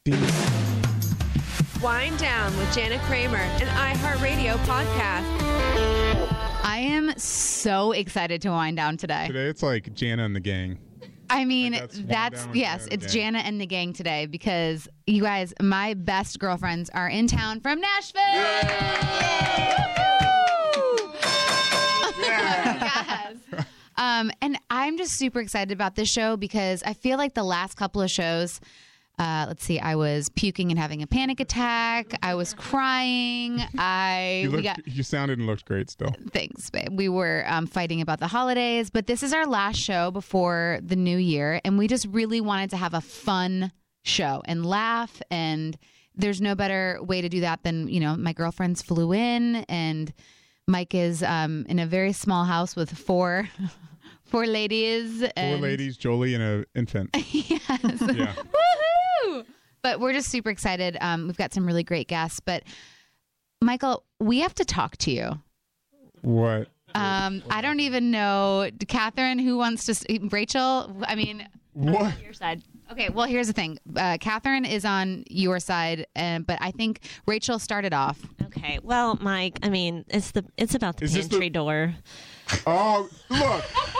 Wind Down with Jana Kramer, an iHeartRadio podcast. I am so excited to wind down today. Today it's like Jana and the gang. I mean, Like that's yes, it's Jana and the gang today because you guys, my best girlfriends are in town from Nashville. Yes. And I'm just super excited about this show because I feel like the last couple of shows, let's see, I was puking and having a panic attack. I was crying. You sounded and looked great still. Thanks, babe. We were fighting about the holidays, but this is our last show before the new year, and we just really wanted to have a fun show and laugh, and there's no better way to do that than, my girlfriends flew in, and Mike is in a very small house with four ladies. Four ladies, Jolie, and an infant. Yes. Yeah. Woohoo! But we're just super excited. We've got some really great guests. But, Michael, we have to talk to you. What? I don't even know. Catherine, who wants to... Rachel, I mean... What? On your side. Okay, well, here's the thing. Catherine is on your side, but I think Rachel started off. Okay. Well, Mike, I mean, it's about the pantry door. Oh, look.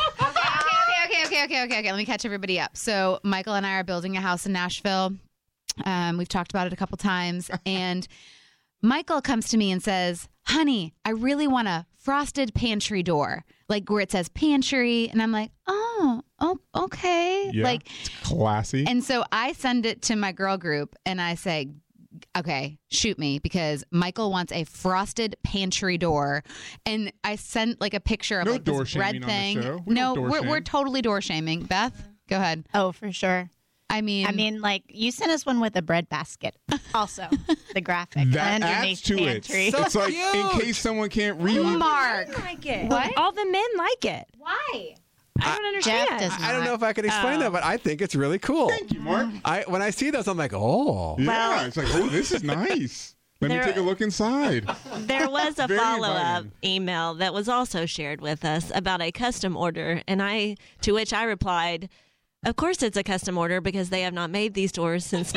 Okay. Let me catch everybody up. So Michael and I are building a house in Nashville. We've talked about it a couple times. And Michael comes to me and says, honey, I really want a frosted pantry door, like where it says pantry. And I'm like, oh, okay. Yeah, like it's classy. And so I send it to my girl group and I say, okay, shoot me, because Michael wants a frosted pantry door. And I sent like a picture of this red thing. We're totally door shaming. Beth, go ahead. Oh, for sure. I mean, like you sent us one with a bread basket. Also, the graphic that adds to pantry. it. So it's like in case someone can't read. Mark, I like it. What? All the men like it. Why? I don't understand. Jeff does I don't know if I can explain Oh. that, but I think it's really cool. Thank you, Mark. When I see those, I'm like, oh. Yeah, Well- it's like, oh, this is nice. Let me take a look inside. There was a Very follow-up inviting. email that was also shared with us about a custom order, and to which I replied, of course it's a custom order because they have not made these doors since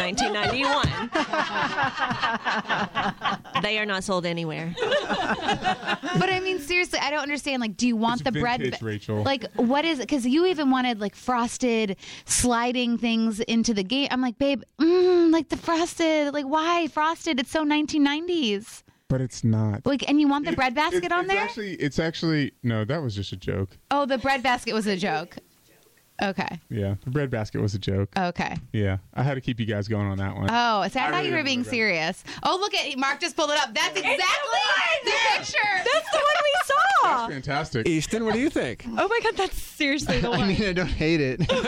1991. They are not sold anywhere. But I mean, seriously, I don't understand. Like, do you want It's the bread? vintage, Rachel. Like, what is it? Because you even wanted like frosted sliding things into the gate. I'm like, babe, like the frosted. Like, why frosted? It's so 1990s. But it's not. Like, and you want the bread basket on there? It's actually, no, that was just a joke. Oh, the bread basket was a joke. Okay. Yeah, the bread basket was a joke. Okay. Yeah, I had to keep you guys going on that one. Oh, so I thought really you were didn't being remember. serious. Oh, look at Mark just pulled it up. That's exactly the picture. That's the one we saw. That's fantastic. Easton, what do you think? Oh my God, that's seriously the one. I mean, I don't hate it. So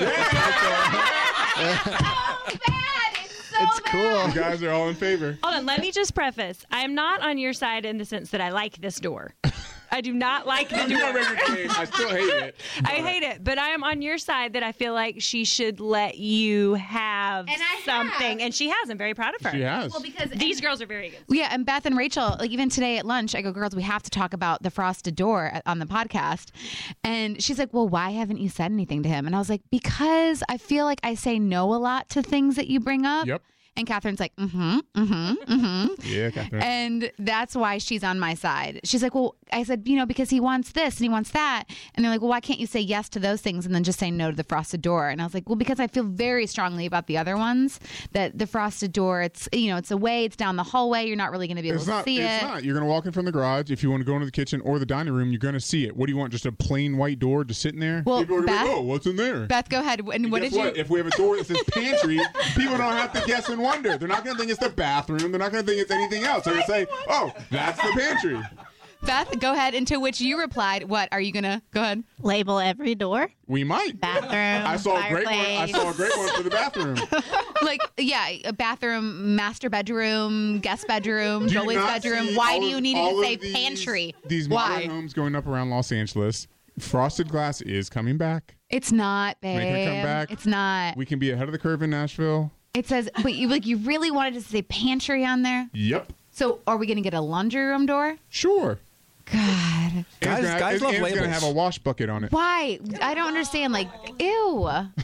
bad. It's cool. You guys are all in favor. Hold on, let me just preface. I am not on your side in the sense that I like this door. I do not like the door. I still hate it. I hate it, but I am on your side that I feel like she should let you have And I something. have. And she has. I'm very proud of her. She has. Well, because These girls are very good. Yeah, and Beth and Rachel, like even today at lunch, I go, girls, we have to talk about the frosted door on the podcast. And she's like, well, why haven't you said anything to him? And I was like, because I feel like I say no a lot to things that you bring up. Yep. And Catherine's like, Yeah, Catherine. And that's why she's on my side. She's like, well, I said, because he wants this and he wants that. And they're like, well, why can't you say yes to those things and then just say no to the frosted door? And I was like, well, because I feel very strongly about the other ones, that the frosted door, it's, it's away, it's down the hallway. You're not really going to be able to see It's it. not. You're going to walk in from the garage. If you want to go into the kitchen or the dining room, you're going to see it. What do you want? Just a plain white door just sitting there? Well, People are gonna be Beth- like, oh, what's in there? Beth, go ahead. And what Guess did you? If we have a door that says pantry, people don't have to guess and wonder. They're not going to think it's the bathroom. They're not going to think it's anything else. They're going to say, oh, that's the pantry. Beth, go ahead. And to which you replied, what are you going to go ahead? Label every door. We might. Bathroom. I saw a great one. I fireplace. saw a great one for the bathroom. Like, yeah, a bathroom, master bedroom, guest bedroom, Do you Jolie's not bedroom. see Why all do you of- need all to say of these- pantry? These Why? modern homes going up around Los Angeles. Frosted glass is coming back. It's not, babe. Make it come back. It's not. We can be ahead of the curve in Nashville. It says, but you really wanted to say pantry on there? Yep. So are we going to get a laundry room door? Sure. God. Guys love it's going to labels. have a wash bucket on it. Why? I don't understand. Like, ew.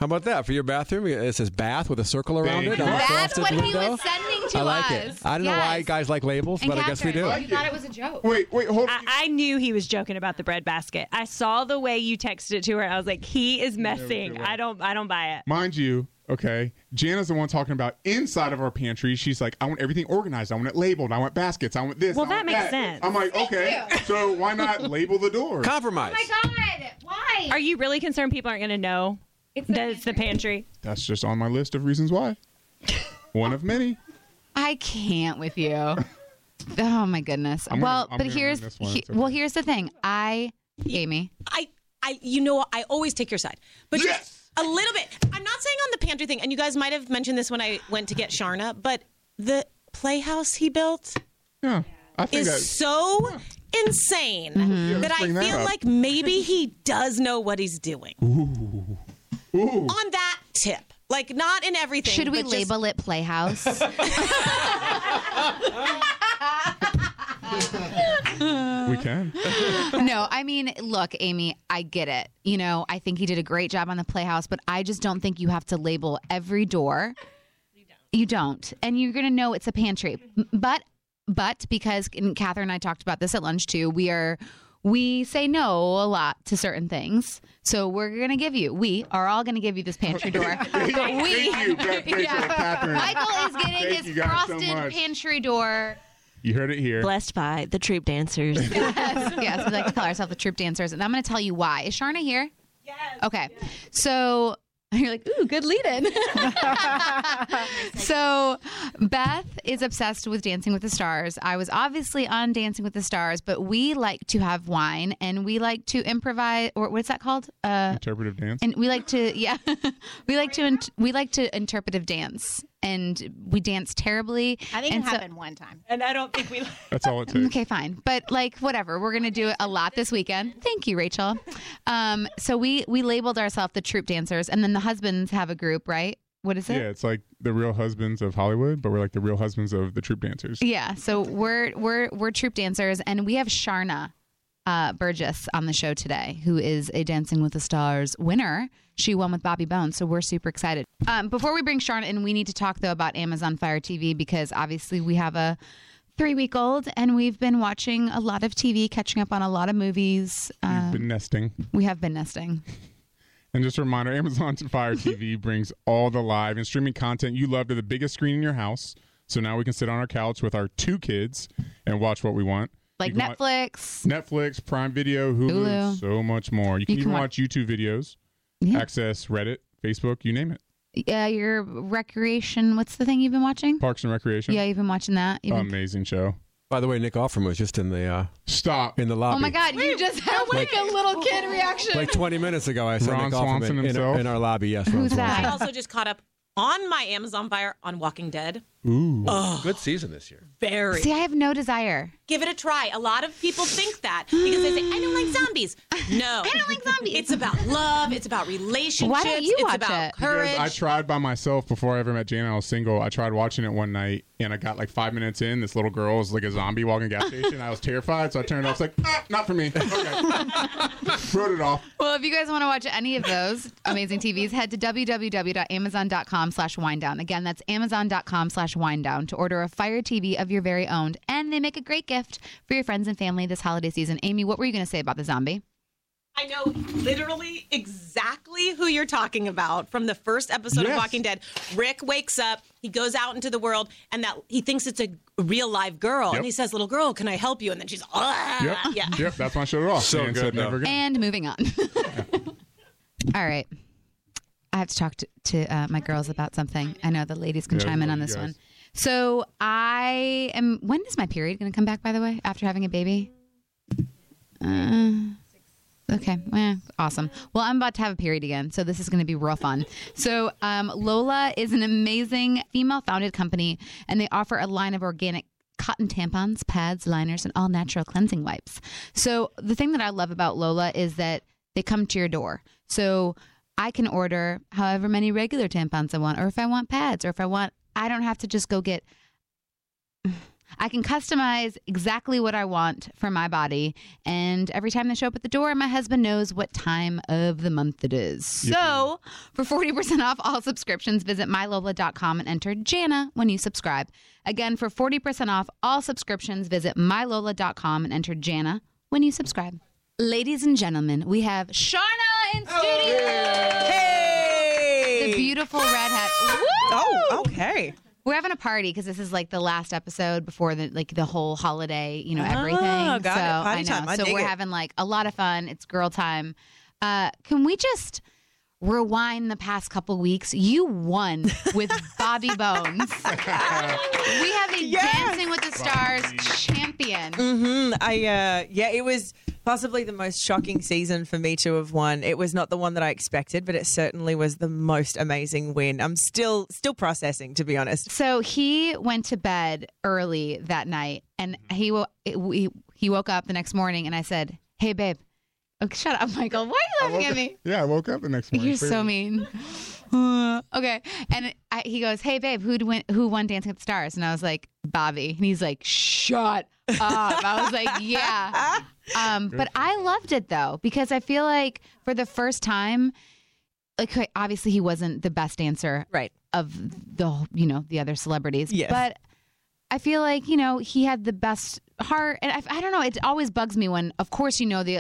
How about that for your bathroom? It says bath with a circle around Thank it you. on the That's frosted what he window. was sending to I like us. it. I don't know why Yes. guys like labels, And but I guess we do. Catherine, you thought it was a joke. Wait, hold on. I knew he was joking about the bread basket. I saw the way you texted it to her. I was like, he is messing. I don't buy it. Mind you, okay, Jana's the one talking about inside of our pantry. She's like, I want everything organized. I want it labeled. I want baskets. I want this. Well, I that want makes sense. I'm like, okay, so why not label the door? Compromise. Oh my God. Why? Are you really concerned people aren't going to know that it's the pantry? That's just on my list of reasons why. One of many. I can't with you. Oh my goodness. I'm well, gonna but win here's this one. It's okay. well, here's the thing. Amy. I always take your side, but Yes! just a little bit. I'm not saying on the pantry thing, and you guys might have mentioned this when I went to get Sharna, but the playhouse he built Yeah, I think is that. so insane Mm-hmm. that I bring that feel up. like maybe he does know what he's doing. Ooh. On that tip, like not in everything. Should we but just- label it Playhouse? We can. No, I mean, look, Amy, I get it. You know, I think he did a great job on the Playhouse, but I just don't think you have to label every door. You don't. And you're going to know it's a pantry. But because and Catherine and I talked about this at lunch too, we say no a lot to certain things. So we are all going to give you this pantry door. Thank you, Beth, Rachel, and Catherine. Michael is getting Thank his you guys so frosted much. pantry door. You heard it here. Blessed by the troop dancers. Yes, we like to call ourselves the troop dancers. And I'm going to tell you why. Is Sharna here? Yes. Okay. So you're like, ooh, good lead-in. So Beth is obsessed with Dancing with the Stars. I was obviously on Dancing with the Stars, but we like to have wine and we like to improvise, or what's that called? Interpretive dance. And we like to, we like to interpretive dance, and we dance terribly. I think and it happened one time. And I don't think we. That's all it takes. Okay, fine. But like, whatever. We're going to do it a lot this weekend. Thank you, Rachel. So we labeled ourselves the troop dancers, and then the husbands have a group, right? What is it? Yeah, it's like the Real Husbands of Hollywood, but we're like the Real Husbands of the troop dancers. Yeah. So we're troop dancers, and we have Sharna Burgess on the show today, who is a Dancing with the Stars winner. She won with Bobby Bones, so we're super excited. Before we bring Sharna in, we need to talk, though, about Amazon Fire TV, because obviously we have a 3-week-old, and we've been watching a lot of TV, catching up on a lot of movies. We've been nesting. We have been nesting. And just a reminder, Amazon Fire TV brings all the live and streaming content you love to the biggest screen in your house. So now we can sit on our couch with our 2 kids and watch what we want. Like You can Netflix. Netflix, Prime Video, Hulu, so much more. You can even watch YouTube videos, access Reddit, Facebook, you name it. Your recreation, what's the thing you've been watching? Parks and Recreation. Yeah, you've been watching that. Amazing show. By the way, Nick Offerman was just in the Stop. in the lobby. Oh my God, you just had like a little kid reaction. Like 20 minutes ago, I saw Ron Nick Swanson Offerman himself? in our lobby. Yes, Ron Who's that? I also just caught up on my Amazon Fire on Walking Dead. Ooh. Good season this year. Very. See, I have no desire. Give it a try. A lot of people think that because they say, I don't like zombies. No. I don't like zombies. It's about love. It's about relationships. Why don't you it's watch about it? courage. Because I tried by myself before I ever met Jana. I was single. I tried watching it one night, and I got like 5 minutes in. This little girl was like a zombie walking a gas station. I was terrified, so I turned it off. I was like, not for me. Okay. Wrote it off. Well, if you guys want to watch any of those amazing TVs, head to www.amazon.com/winedown. Again, that's amazon.com/winedown to order a Fire TV of your very own. And they make a great gift for your friends and family this holiday season. Amy, what were you going to say about the zombie? I know literally exactly who you're talking about from the first episode of Walking Dead. Rick wakes up, he goes out into the world, and that he thinks it's a real live girl. And he says, little girl, can I help you? And then she's, Yep, that's when I showed it off. So and good, said though. never again. And moving on. All right. I have to talk to my girls about something. I know the ladies can chime in on this one. So when is my period going to come back, by the way, after having a baby? Okay, awesome. Well, I'm about to have a period again, so this is going to be real fun. So Lola is an amazing female-founded company, and they offer a line of organic cotton tampons, pads, liners, and all-natural cleansing wipes. So the thing that I love about Lola is that they come to your door. So I can order however many regular tampons I want, or if I want pads, or if I don't have to just go get... I can customize exactly what I want for my body. And every time they show up at the door, my husband knows what time of the month it is. So for 40% off all subscriptions, visit mylola.com and enter Jana when you subscribe. Again, for 40% off all subscriptions, visit mylola.com and enter Jana when you subscribe. Ladies and gentlemen, we have Sharna in studio. Hey! The beautiful redhead. Woo! Oh, okay. We're having a party because this is like the last episode before the whole holiday, everything. got it. So Party time. I So dig we're it. having like a lot of fun. It's girl time. Can we just rewind the past couple weeks? You won with Bobby Bones. We have a Dancing with the Stars champion. It was possibly the most shocking season for me to have won. It was not the one that I expected, but it certainly was the most amazing win. I'm still processing, to be honest. So he went to bed early that night, and he woke up the next morning, and I said, "Hey, babe." Oh, shut up, Michael. Why are you laughing at me? Yeah, I woke up the next morning. You're so mean. Okay. And he goes, "Hey, babe, who won Dancing with the Stars?" And I was like, "Bobby." And he's like, "Shut up." I was like, "Yeah." But I loved it, though, because I feel like for the first time, like, obviously he wasn't the best dancer of the other celebrities. Yes. But I feel like, he had the best heart. And I don't know. It always bugs me when, of course,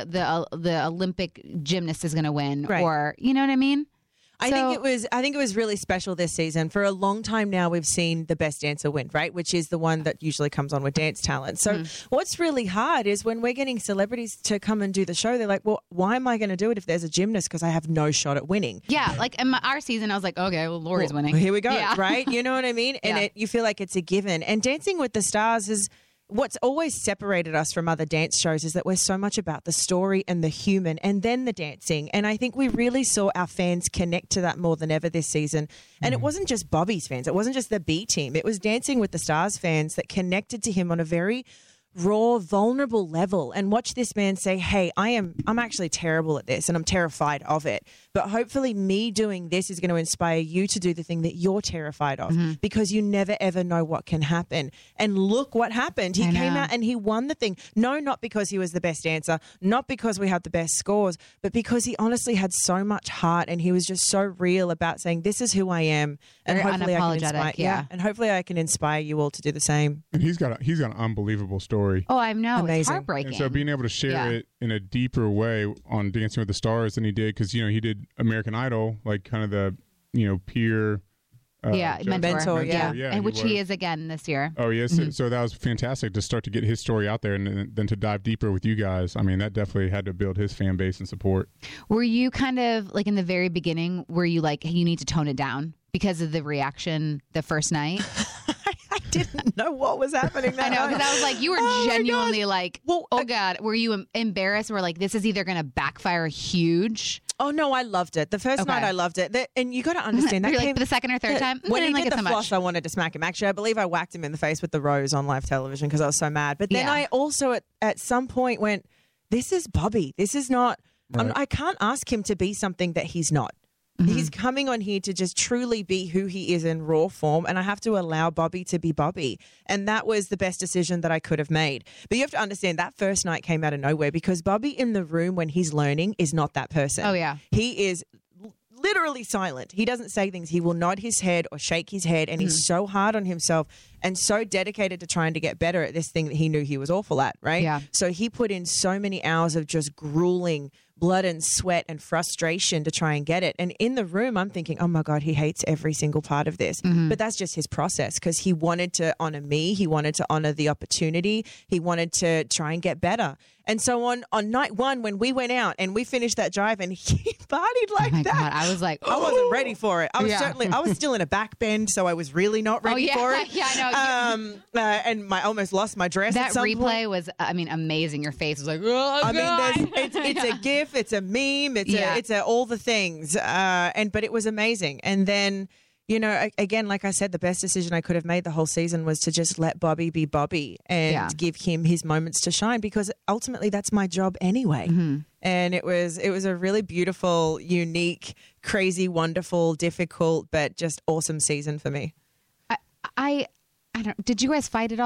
the Olympic gymnast is going to win. Right. Or, you know what I mean? I think it was really special this season. For a long time now, we've seen the best dancer win, right? Which is the one that usually comes on with Dance Talent. So what's really hard is when we're getting celebrities to come and do the show, they're like, well, why am I going to do it if there's a gymnast? Because I have no shot at winning. Yeah, like in our season, I was like, okay, well, Lori's winning. Here we go, Yeah. right? You know what I mean? And you feel like it's a given. And Dancing with the Stars is what's always separated us from other dance shows is that we're so much about the story and the human and then the dancing. And I think we really saw our fans connect to that more than ever this season. And it wasn't just Bobby's fans. It wasn't just the B team. It was Dancing with the Stars fans that connected to him on a very raw, vulnerable level and watch this man say, hey, I'm actually terrible at this and I'm terrified of it. But hopefully me doing this is going to inspire you to do the thing that you're terrified of because you never, ever know what can happen. And look what happened. He came out and he won the thing. No, not because he was the best dancer, not because we had the best scores, but because he honestly had so much heart and he was just so real about saying, this is who I am. And Very hopefully I can unapologetic, inspire, and hopefully I can inspire you all to do the same. And he's got an unbelievable story. Oh, I know. It's Amazing. heartbreaking. And so being able to share it in a deeper way on Dancing with the Stars than he did, because he did American Idol, like kind of the peer. Mentor. Yeah, and which he is again this year. Oh yes, so that was fantastic to start to get his story out there, and then to dive deeper with you guys. I mean, that definitely had to build his fan base and support. Were you kind of like in the very beginning? Were you like, hey, you need to tone it down because of the reaction the first night? I didn't know what was happening. I know, because I was like, you were genuinely like, well, oh God, were you embarrassed? Or like, this is either going to backfire huge? Oh no, I loved it. The first night I loved it. And you got to understand that You're came like, the second or third time? When I he didn't like did it the so floss, much. I wanted to smack him. Actually, I believe I whacked him in the face with the rose on live television because I was so mad. But then I also at some point went, this is Bobby. This is not, I can't ask him to be something that he's not. He's coming on here to just truly be who he is in raw form, and I have to allow Bobby to be Bobby. And that was the best decision that I could have made. But you have to understand that first night came out of nowhere because Bobby in the room when he's learning is not that person. Oh, yeah. He is literally silent. He doesn't say things. He will nod his head or shake his head, and he's so hard on himself and so dedicated to trying to get better at this thing that he knew he was awful at, right? Yeah. So he put in so many hours of just grueling blood and sweat and frustration to try and get it. And in the room, I'm thinking, oh my God, he hates every single part of this. But that's just his process because he wanted to honor me. He wanted to honor the opportunity. He wanted to try and get better. And so on night one, when we went out and we finished that drive and he partied like that. God, I was like, I wasn't ready for it. I was still in a back bend, so I was really not ready for it. Yeah, I know. And I almost lost my dress. That at some replay point. was, amazing. Your face was like, oh, I God. mean, it's a GIF, it's a meme, it's all the things. But it was amazing. And then, again, like I said, the best decision I could have made the whole season was to just let Bobby be Bobby and give him his moments to shine because ultimately that's my job anyway. And it was a really beautiful, unique, crazy, wonderful, difficult, but just awesome season for me. I don't. Did you guys fight at all?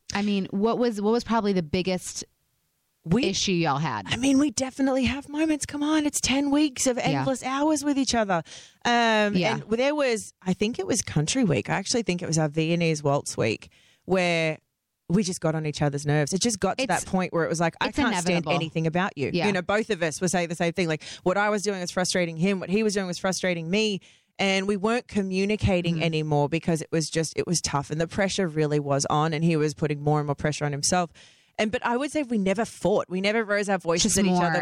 I mean, what was probably the biggest issue y'all had? I mean, we definitely have moments. Come on, it's 10 weeks of endless hours with each other. And there was, I think it was Country Week. I actually think it was our Viennese Waltz week where we just got on each other's nerves. It just got to that point where it was like, I can't stand anything about you. Yeah. You know, both of us would say the same thing. Like what I was doing was frustrating him. What he was doing was frustrating me. And we weren't communicating anymore because it was tough. And the pressure really was on, and he was putting more and more pressure on himself. But I would say we never fought. We never rose our voices at each other.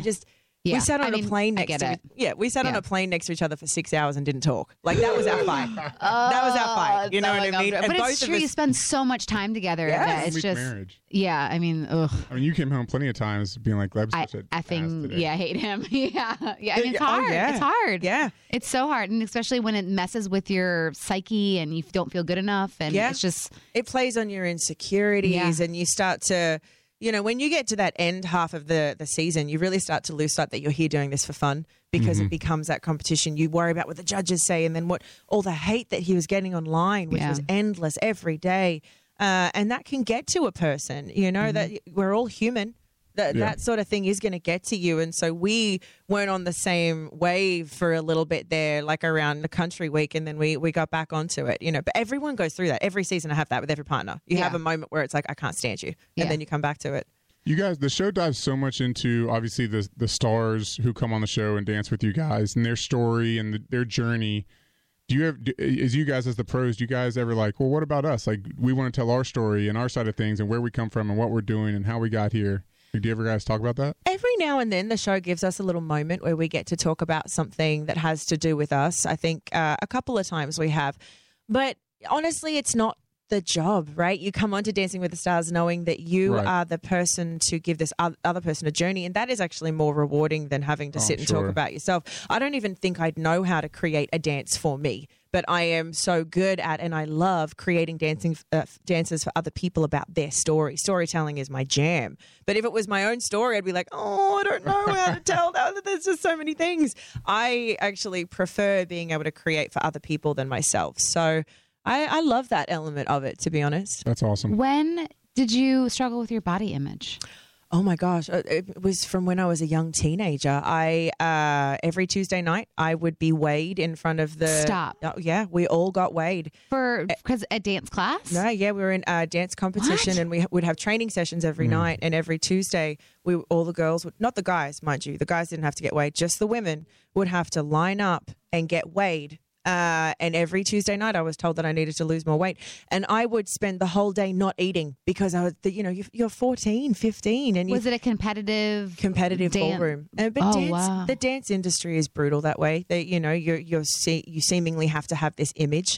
We sat on a plane next to we sat on a plane next to each other for 6 hours and didn't talk. Like that was our fight. That was our fight. You know what I mean? But it's true. You spend so much time together. That it's just marriage. Yeah. I mean, ugh. I mean, you came home plenty of times being like, "Leb's such a ass today." I hate him. Yeah. I mean, it's hard. It's hard. Yeah. It's so hard, and especially when it messes with your psyche and you don't feel good enough, and it's just it plays on your insecurities, and you start to. You know, when you get to that end half of the season, you really start to lose sight that you're here doing this for fun because it becomes that competition. You worry about what the judges say and then all the hate that he was getting online, which was endless every day. And that can get to a person, you know, that we're all human. That sort of thing is going to get to you. And so we weren't on the same wave for a little bit there, like around the Country Week. And then we got back onto it, you know. But everyone goes through that. Every season I have that with every partner. You have a moment where it's like, I can't stand you. And then you come back to it. You guys, the show dives so much into, obviously, the stars who come on the show and dance with you guys and their story and their journey. Do you ever, as you guys as the pros, do you guys ever like, well, what about us? Like, we want to tell our story and our side of things and where we come from and what we're doing and how we got here. Do you ever guys talk about that? Every now and then the show gives us a little moment where we get to talk about something that has to do with us. I think a couple of times we have. But honestly, it's not the job, right? You come onto Dancing with the Stars knowing that you are the person to give this other person a journey. And that is actually more rewarding than having to sit and talk about yourself. I don't even think I'd know how to create a dance for me. But I am so good at, and I love creating dances for other people about their story. Storytelling is my jam. But if it was my own story, I'd be like, oh, I don't know how to tell that. There's just so many things. I actually prefer being able to create for other people than myself. So I love that element of it, to be honest. That's awesome. When did you struggle with your body image? Oh my gosh, it was from when I was a young teenager. Every Tuesday night I would be weighed in front of the. Stop. Oh, yeah, we all got weighed because a dance class. No, yeah, we were in a dance competition and we would have training sessions every night. And every Tuesday, all the girls would, not the guys, mind you, the guys didn't have to get weighed. Just the women would have to line up and get weighed. And every Tuesday night I was told that I needed to lose more weight. And I would spend the whole day not eating because I was, you're 14, 15. And was it a competitive ballroom? But the dance industry is brutal that way. You seemingly have to have this image.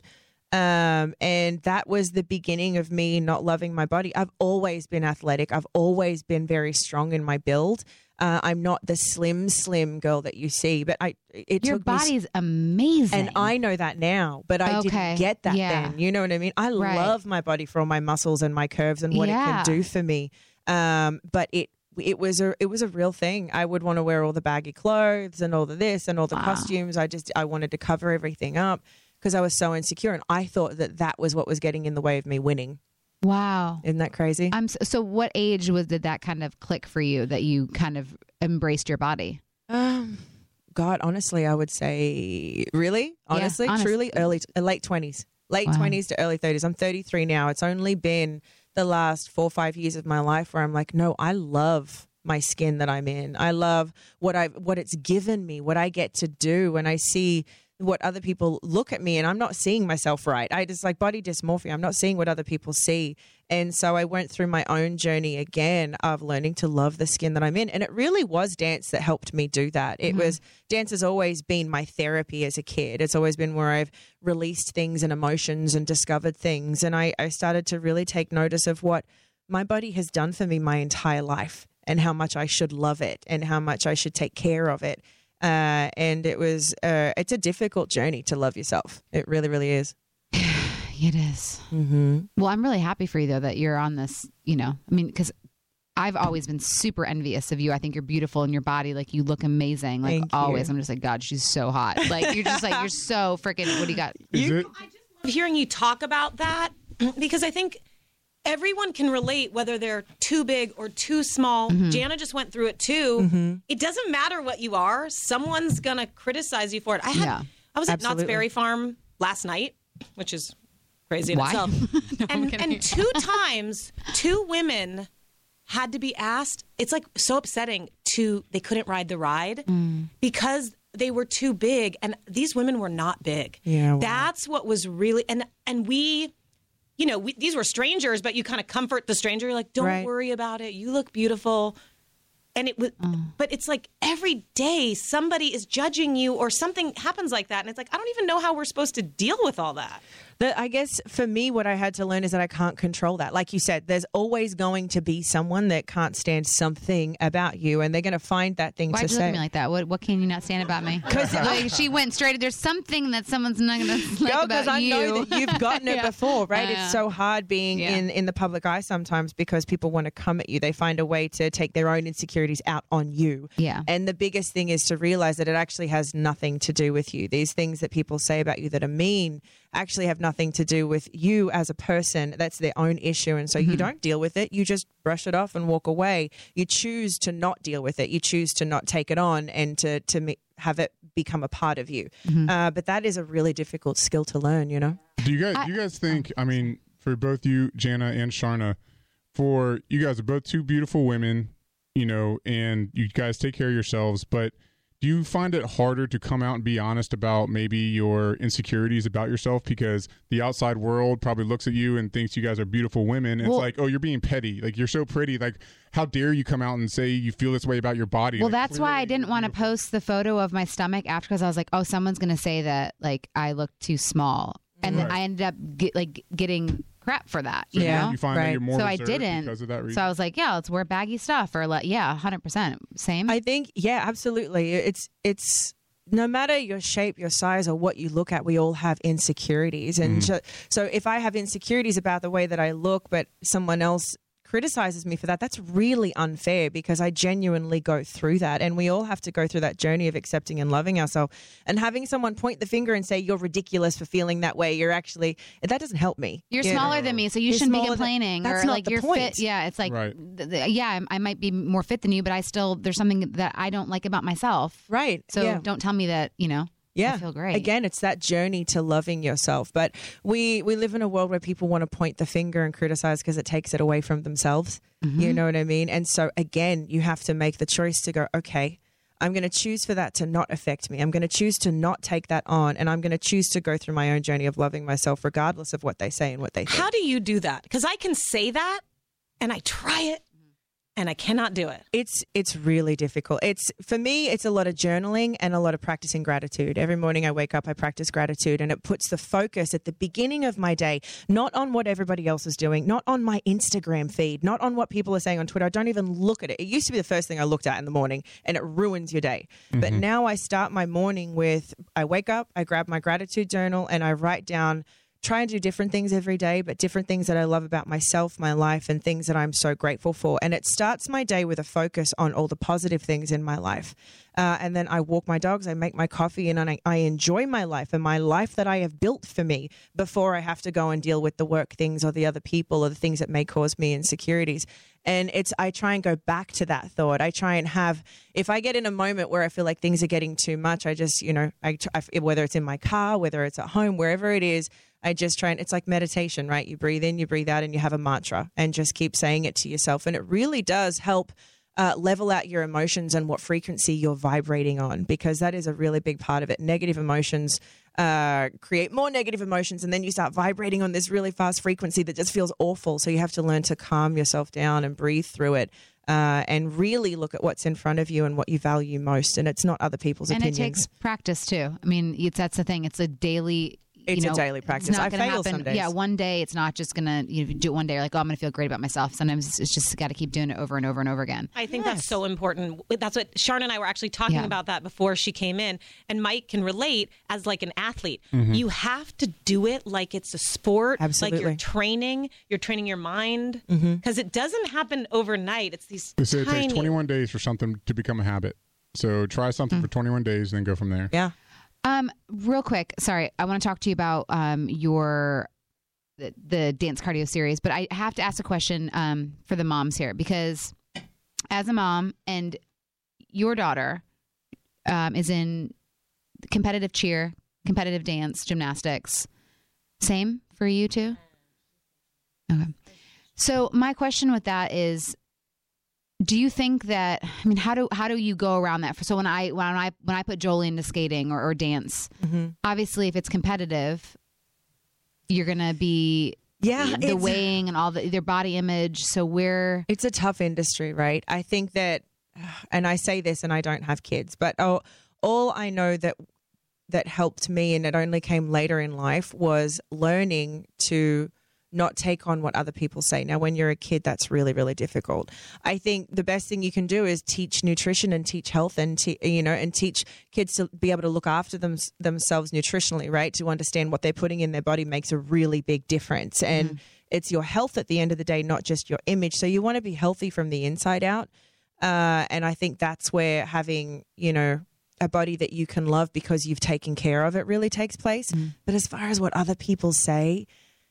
And that was the beginning of me not loving my body. I've always been athletic. I've always been very strong in my build. I'm not the slim girl that you see, but your body's amazing. And I know that now, but I didn't get that then. You know what I mean? I love my body for all my muscles and my curves and what it can do for me. But it was a real thing. I would want to wear all the baggy clothes and all the this and all the costumes. I wanted to cover everything up because I was so insecure. And I thought that was what was getting in the way of me winning. Wow. Isn't that crazy? So what age did that kind of click for you that you kind of embraced your body? God, honestly, I would say truly late 20s. Late 20s to early 30s. I'm 33 now. It's only been the last 4 or 5 years of my life where I'm like, no, I love my skin that I'm in. I love what it's given me, what I get to do when I see what other people look at me and I'm not seeing myself right. I just like body dysmorphia. I'm not seeing what other people see. And so I went through my own journey again of learning to love the skin that I'm in. And it really was dance that helped me do that. It was, dance has always been my therapy as a kid. It's always been where I've released things and emotions and discovered things. And I started to really take notice of what my body has done for me my entire life and how much I should love it and how much I should take care of it. And it's a difficult journey to love yourself. It really, really is. It is. Mm-hmm. Well, I'm really happy for you though, that you're on this, because I've always been super envious of you. I think you're beautiful in your body. Like you look amazing. Like Thank always. you. I'm just like, God, she's so hot. Like you're just like, you're so freaking, what do you got? I just love hearing you talk about that because I think everyone can relate whether they're too big or too small. Jana just went through it too. It doesn't matter what you are. Someone's going to criticize you for it. I was at Knott's Berry Farm last night, which is crazy in itself. And 2 times, 2 women had to be asked. It's like so upsetting they couldn't ride the ride because they were too big. And these women were not big. Yeah, wow. That's what was really, and we, these were strangers, but you kind of comfort the stranger. You're like, don't worry about it. You look beautiful. And it was, but it's like every day somebody is judging you or something happens like that. And it's like, I don't even know how we're supposed to deal with all that. I guess for me, what I had to learn is that I can't control that. Like you said, there's always going to be someone that can't stand something about you, and they're going to find that thing to say. Why'd you look at me like that? What can you not stand about me? Because she went straight. There's something that someone's not going to like about you. I know that you've gotten it before, right? It's so hard being in the public eye sometimes because people want to come at you. They find a way to take their own insecurities out on you. Yeah. And the biggest thing is to realize that it actually has nothing to do with you. These things that people say about you that are mean actually have nothing to do with you as a person. That's their own issue. And so you don't deal with it. You just brush it off and walk away. You choose to not deal with it. You choose to not take it on and to have it become a part of you. But that is a really difficult skill to learn, Do you guys think, I mean, for both you, Jana and Sharna, for you guys are both 2 beautiful women, and you guys take care of yourselves, but do you find it harder to come out and be honest about maybe your insecurities about yourself because the outside world probably looks at you and thinks you guys are beautiful women? And it's like, oh, you're being petty. Like, you're so pretty. Like, how dare you come out and say you feel this way about your body? Well, like, that's why I didn't want to post the photo of my stomach after, because I was like, oh, someone's going to say that, like, I look too small. And then I ended up getting crap for that. You know? You find that you're more so I reserved didn't. because of that reason? So I was like, yeah, let's wear baggy stuff, or 100%. Same. I think, absolutely. It's no matter your shape, your size, or what you look at, we all have insecurities. And so if I have insecurities about the way that I look, but someone else criticizes me for that, that's really unfair because I genuinely go through that. And we all have to go through that journey of accepting and loving ourselves. And having someone point the finger and say, you're ridiculous for feeling that way, that doesn't help me. You're smaller than me, so you shouldn't be complaining. That's or not like the you're point. fit. Yeah, it's like, I might be more fit than you, but there's something that I don't like about myself. Right. So don't tell me that, I feel great. Again, it's that journey to loving yourself. But we live in a world where people want to point the finger and criticize because it takes it away from themselves. You know what I mean? And so, again, you have to make the choice to go, okay, I'm going to choose for that to not affect me. I'm going to choose to not take that on. And I'm going to choose to go through my own journey of loving myself regardless of what they say and what they think. How do you do that? Because I can say that and I try it. And I cannot do it. It's really difficult. For me, it's a lot of journaling and a lot of practicing gratitude. Every morning I wake up, I practice gratitude, and it puts the focus at the beginning of my day, not on what everybody else is doing, not on my Instagram feed, not on what people are saying on Twitter. I don't even look at it. It used to be the first thing I looked at in the morning, and it ruins your day. But now I start my morning with, I wake up, I grab my gratitude journal, and I write down, try and do different things every day, but different things that I love about myself, my life, and things that I'm so grateful for. And it starts my day with a focus on all the positive things in my life. And then I walk my dogs, I make my coffee, and I enjoy my life and my life that I have built for me before I have to go and deal with the work things or the other people or the things that may cause me insecurities. And I try and go back to that thought. I try and if I get in a moment where I feel like things are getting too much, I just, whether it's in my car, whether it's at home, wherever it is, I just try and it's like meditation, right? You breathe in, you breathe out, and you have a mantra and just keep saying it to yourself. And it really does help level out your emotions and what frequency you're vibrating on, because that is a really big part of it. Negative emotions create more negative emotions, and then you start vibrating on this really fast frequency that just feels awful. So you have to learn to calm yourself down and breathe through it. And really look at what's in front of you and what you value most. And it's not other people's opinions. And it takes practice too. I mean, that's the thing. It's a daily... It's a daily practice. I fail some days. Yeah, one day it's not just going to do it one day. You're like, oh, I'm going to feel great about myself. Sometimes it's just got to keep doing it over and over and over again. I think that's so important. That's what Sharna and I were actually talking about that before she came in. And Mike can relate as like an athlete. You have to do it like it's a sport. Absolutely. Like you're training your mind. Because it doesn't happen overnight. It's these They say it takes 21 days for something to become a habit. So try something for 21 days and then go from there. Yeah. Real quick, sorry, I want to talk to you about your the dance cardio series, but I have to ask a question for the moms here, because as a mom and your daughter is in competitive cheer, competitive dance, gymnastics. Same for you too? Okay. So my question with that is, do you think that, I mean, how do you go around that? So when I put Jolie into skating or dance, obviously if it's competitive, you're going to be the weighing and all their body image. So it's a tough industry, right? I think that, and I say this and I don't have kids, but all I know that helped me, and it only came later in life, was learning to not take on what other people say. Now, when you're a kid, that's really, really difficult. I think the best thing you can do is teach nutrition and teach health and teach kids to be able to look after themselves nutritionally, right? To understand what they're putting in their body makes a really big difference. And it's your health at the end of the day, not just your image. So you want to be healthy from the inside out. And I think that's where having, a body that you can love because you've taken care of it really takes place. But as far as what other people say,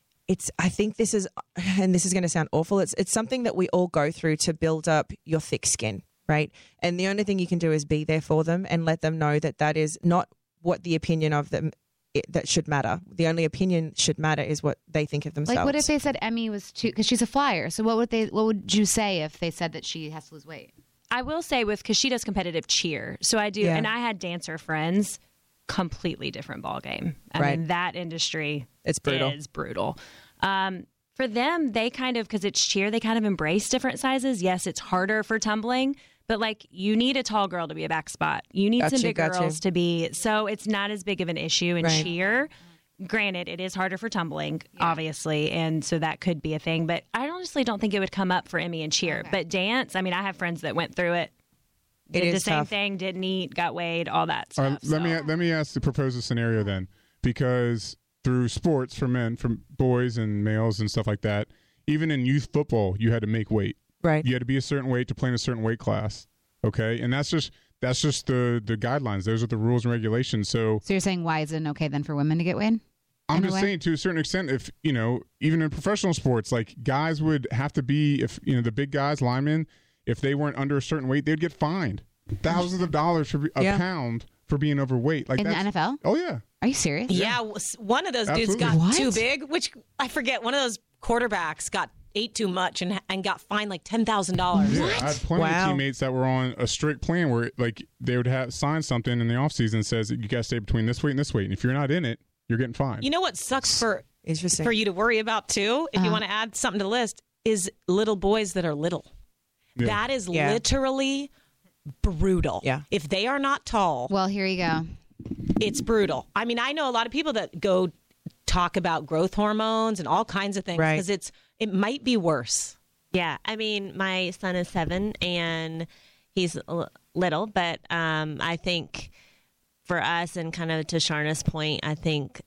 I think this is going to sound awful. It's something that we all go through to build up your thick skin, right? And the only thing you can do is be there for them and let them know that is not what the opinion of them that should matter. The only opinion should matter is what they think of themselves. Like, what if they said Emmy was too, because she's a flyer. So what would you say if they said that she has to lose weight? I will say because she does competitive cheer. So I do, and I had dancer friends, completely different ballgame. I mean, that industry is brutal. For them, they kind of, because it's cheer, they kind of embrace different sizes. Yes, it's harder for tumbling, but like you need a tall girl to be a back spot. You need some big girls to be, so it's not as big of an issue in cheer. Granted, it is harder for tumbling, obviously, and so that could be a thing. But I honestly don't think it would come up for Emmy and cheer. Okay. But dance, I mean, I have friends that went through it, did the same thing, didn't eat, got weighed, all that stuff. Let me propose a scenario then, because through sports for men, from boys and males and stuff like that, even in youth football, you had to make weight. Right. You had to be a certain weight to play in a certain weight class. Okay, and that's just the guidelines. Those are the rules and regulations. So you're saying, why is it okay then for women to get weighed? I'm just saying, to a certain extent, if, even in professional sports, like guys would have to be, if, the big guys, linemen, if they weren't under a certain weight, they'd get fined thousands of dollars for a pound for being overweight. Like in the NFL? Oh, yeah. Are you serious? Yeah. One of those dudes got too big, which I forget. One of those quarterbacks ate too much and got fined like $10,000. Yeah, I had plenty of teammates that were on a strict plan where like they would have sign something in the offseason that says that you got to stay between this weight and this weight. And if you're not in it, you're getting fined. You know what sucks for you to worry about too, if you want to add something to the list, is little boys that are little. Yeah. That is literally brutal. Yeah. If they are not tall. Well, here you go. It's brutal. I mean, I know a lot of people that go talk about growth hormones and all kinds of things because it might be worse. Yeah. I mean, my son is 7 and he's little, but I think for us, and kind of to Sharna's point, I think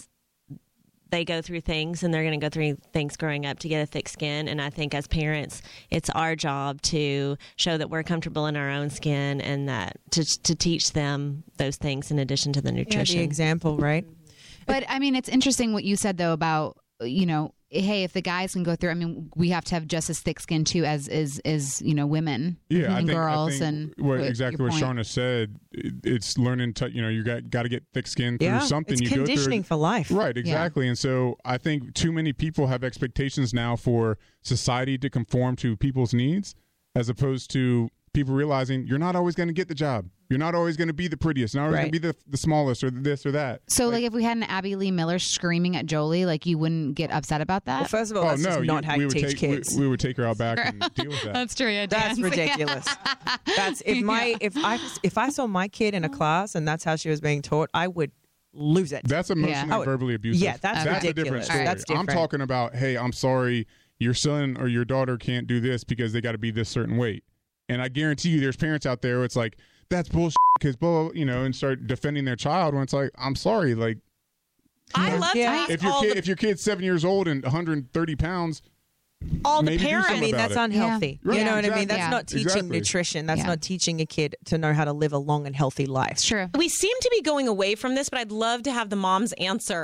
they go through things and they're going to go through things growing up to get a thick skin. And I think as parents, it's our job to show that we're comfortable in our own skin and that to teach them those things in addition to the nutrition. The example, right? But I mean, it's interesting what you said though about, hey, if the guys can go through, I mean, we have to have just as thick skin too as women and girls. And what Sharna said, it's learning to, you got to get thick skin through something. It's you conditioning go through. For life. Right, exactly. Yeah. And so I think too many people have expectations now for society to conform to people's needs, as opposed to people realizing you're not always going to get the job. You're not always going to be the prettiest. Not always going to be the smallest or this or that. So, like if we had an Abby Lee Miller screaming at Jolie, like you wouldn't get upset about that? Well, first of all, that's just not how you teach kids. We would take her out back and deal with that. That's true. Yeah, that's ridiculous. That's if I saw my kid in a class and that's how she was being taught, I would lose it. That's emotionally and verbally abusive. Yeah, that's ridiculous. A different story. That's different. I'm talking about, hey, I'm sorry, your son or your daughter can't do this because they got to be this certain weight. And I guarantee you there's parents out there where it's like, that's bullshit because, and start defending their child when it's like, I'm sorry. Like, I love to ask if your kid's 7 years old and 130 pounds, all the parents. I mean, that's unhealthy. Yeah. You know what I mean? That's not teaching nutrition. That's not teaching a kid to know how to live a long and healthy life. True. We seem to be going away from this, but I'd love to have the moms answer.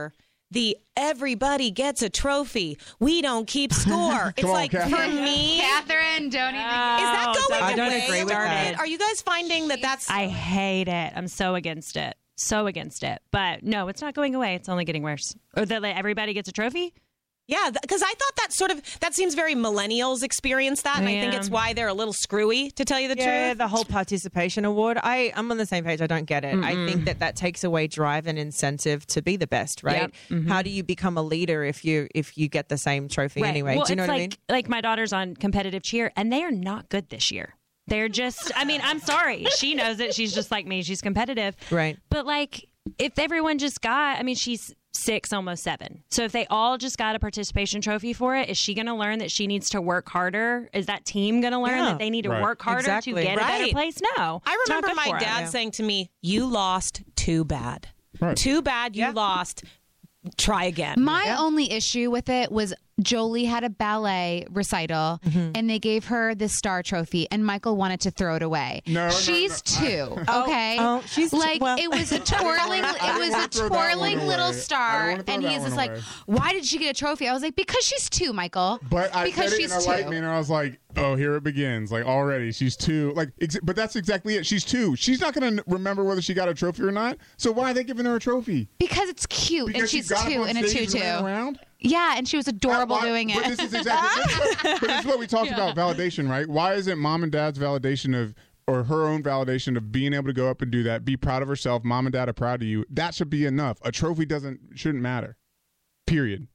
everybody gets a trophy. We don't keep score. It's like, for me, Catherine, don't even. Is that going I don't away agree a with little that. bit? Are you guys finding that that's... I hate it. I'm so against it. So against it. But no, it's not going away. It's only getting worse. Or that everybody gets a trophy? Yeah, because I thought that seems very millennials experience that, and I think it's why they're a little screwy, to tell you the truth. The whole participation award. I'm on the same page. I don't get it. I think that takes away drive and incentive to be the best, right? Yep. Mm-hmm. How do you become a leader if you get the same trophy anyway? Well, do you know it's what like, I mean? Like my daughter's on competitive cheer, and they are not good this year. They're just, I mean, I'm sorry. She knows it. She's just like me. She's competitive. Right. But like, if everyone just got, I mean, she's 6, almost 7. So if they all just got a participation trophy for it, is she going to learn that she needs to work harder? Is that team going to learn that they need to work harder to get a better place? No. I remember my dad saying to me, "You lost too bad. Too bad you lost. Try again." My only issue with it was Jolie had a ballet recital and they gave her this star trophy and Michael wanted to throw it away. She's 2, okay? She's like it was a twirling little star and he's just like, "Why did she get a trophy?" I was like, "Because she's 2, Michael." But I because said it in a light manner. I was like, "Oh, here it begins." Like already she's 2. Like but that's exactly it. She's 2. She's not going to remember whether she got a trophy or not. So why are they giving her a trophy? Because it's cute and she's 2 in a tutu. Around? Yeah, and she was adorable doing it. But this is exactly but this is what we talked about, validation, right? Why isn't mom and dad's validation or her own validation of being able to go up and do that, be proud of herself, mom and dad are proud of you? That should be enough. A trophy shouldn't matter. Period.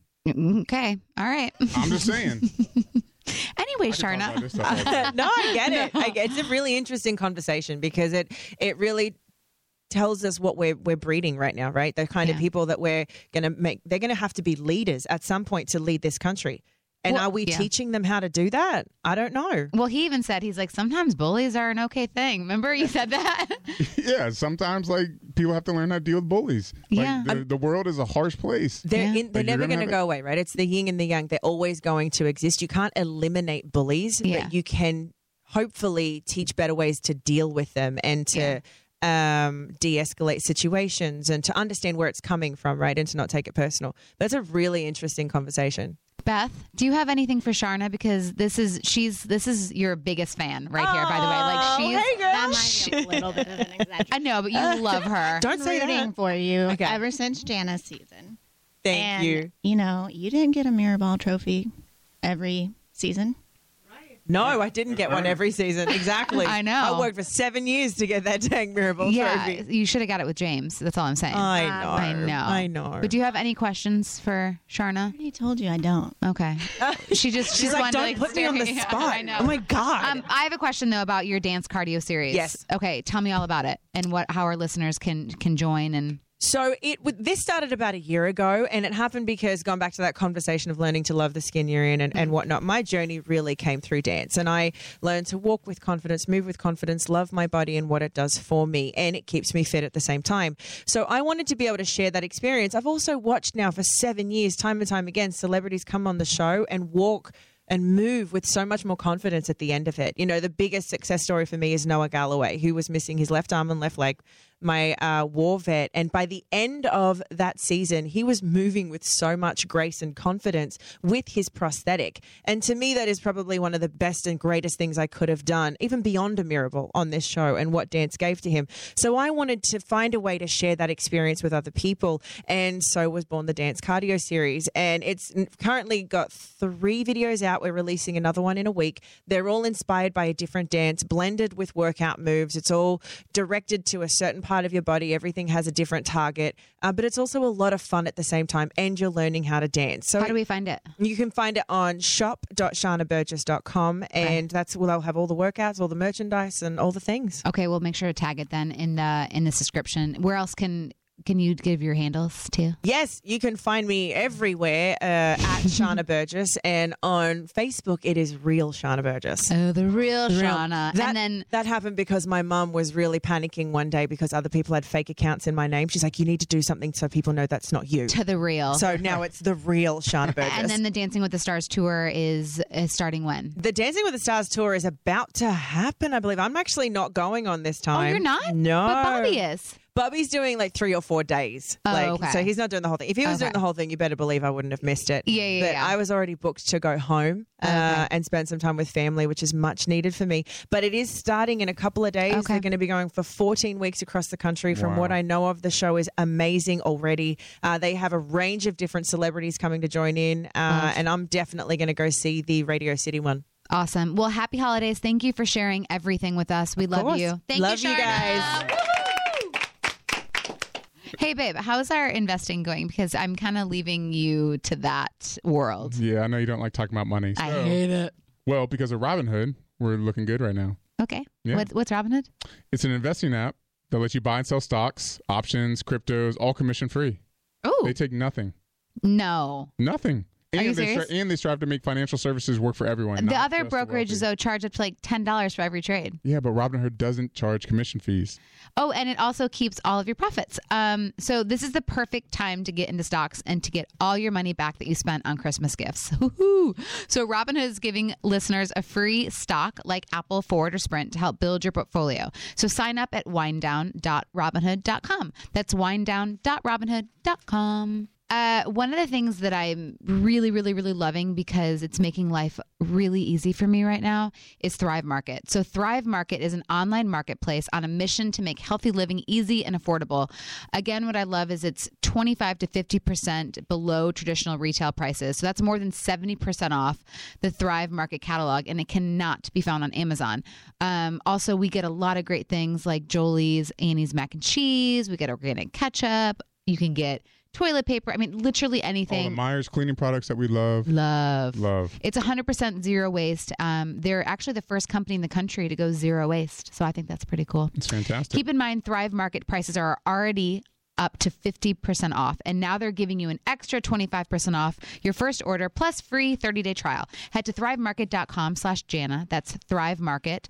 Okay. All right. I'm just saying. Anyway, Sharna. No, I get it. It's a really interesting conversation because it really tells us what we're breeding right now, right? The kind of people that we're going to make, they're going to have to be leaders at some point to lead this country. And are we teaching them how to do that? I don't know. Well, he even said, he's like, sometimes bullies are an okay thing. Remember you said that? Yeah, sometimes like people have to learn how to deal with bullies. Yeah. Like, the world is a harsh place. They're never going to go away, right? It's the yin and the yang. They're always going to exist. You can't eliminate bullies, but you can hopefully teach better ways to deal with them and to de-escalate situations and to understand where it's coming from, right? And to not take it personal. That's a really interesting conversation. Beth, do you have anything for Sharna? Because this is your biggest fan right here, by the way. Like hey girl. That might be a little bit of an exaggeration. I know, but you love her. Don't say rooting that. for you ever since Jana's season. Thank you. You know, you didn't get a Mirrorball trophy every season. No, I didn't get one every season. Exactly. I know. I worked for 7 years to get that dang Mirrorball trophy. You should have got it with James. That's all I'm saying. I know. But do you have any questions for Sharna? I already told you I don't. Okay. She's like, wanted don't to put me on the stare- spot. I know. Oh my God. I have a question though about your dance cardio series. Yes. Okay. Tell me all about it and how our listeners can join and. So this started about a year ago, and it happened because, going back to that conversation of learning to love the skin you're in and whatnot, my journey really came through dance. And I learned to walk with confidence, move with confidence, love my body and what it does for me, and it keeps me fit at the same time. So I wanted to be able to share that experience. I've also watched now for 7 years, time and time again, celebrities come on the show and walk and move with so much more confidence at the end of it. You know, the biggest success story for me is Noah Galloway, who was missing his left arm and left leg, my war vet. And by the end of that season, he was moving with so much grace and confidence with his prosthetic. And to me, that is probably one of the best and greatest things I could have done, even beyond a Mirrorball on this show and what dance gave to him. So I wanted to find a way to share that experience with other people. And so was born the Dance Cardio series. And it's currently got 3 videos out. We're releasing another one in a week. They're all inspired by a different dance, blended with workout moves. It's all directed to a certain part of your body. Everything has a different target, but it's also a lot of fun at the same time, and you're learning how to dance. So how do we find it? You can find it on shop.sharnaburgess.com, and that's where they'll have all the workouts, all the merchandise, and all the things. Okay, we'll make sure to tag it then in the description. Where else can you give your handles too? Yes, you can find me everywhere at Sharna Burgess, and on Facebook it is Real Sharna Burgess. Oh, the real Sharna. And then that happened because my mum was really panicking one day because other people had fake accounts in my name. She's like, you need to do something so people know that's not you. To the real. So now it's the Real Sharna Burgess. And then the Dancing with the Stars tour is starting when? The Dancing with the Stars tour is about to happen, I believe. I'm actually not going on this time. Oh, you're not? No. But Bobby is. Bubby's doing like 3 or 4 days. Okay. So he's not doing the whole thing. If he was doing the whole thing, you better believe I wouldn't have missed it. Yeah. But I was already booked to go home and spend some time with family, which is much needed for me. But it is starting in a couple of days. They're going to be going for 14 weeks across the country. From what I know of, the show is amazing already. They have a range of different celebrities coming to join in, and I'm definitely going to go see the Radio City one. Awesome. Well, happy holidays. Thank you for sharing everything with us. We love you. Love you guys. Hey, babe, how's our investing going? Because I'm kind of leaving you to that world. Yeah, I know you don't like talking about money. I hate it. Well, because of Robinhood, we're looking good right now. Okay. Yeah. What's Robinhood? It's an investing app that lets you buy and sell stocks, options, cryptos, all commission free. Oh. They take nothing. No. Nothing. Are you And serious? they strive to make financial services work for everyone. The not other just the brokerages, wealthy. though, charge up to like $10 for every trade. Yeah, but Robinhood doesn't charge commission fees. Oh, and it also keeps all of your profits. So this is the perfect time to get into stocks and to get all your money back that you spent on Christmas gifts. Woo-hoo. So Robinhood is giving listeners a free stock like Apple, Ford, or Sprint to help build your portfolio. So sign up at winedown.robinhood.com. That's winedown.robinhood.com. One of the things that I'm really, really, really loving because it's making life really easy for me right now is Thrive Market. So Thrive Market is an online marketplace on a mission to make healthy living easy and affordable. Again, what I love is it's 25 to 50% below traditional retail prices. So that's more than 70% off the Thrive Market catalog, and it cannot be found on Amazon. Also, we get a lot of great things like Jolie's Annie's mac and cheese. We get organic ketchup. You can get toilet paper. I mean, literally anything. All the Myers cleaning products that we love. Love. It's 100% zero waste. They're actually the first company in the country to go zero waste. So I think that's pretty cool. It's fantastic. Keep in mind, Thrive Market prices are already up to 50% off. And now they're giving you an extra 25% off your first order plus free 30-day trial. Head to thrivemarket.com/Jana. That's Thrive Market,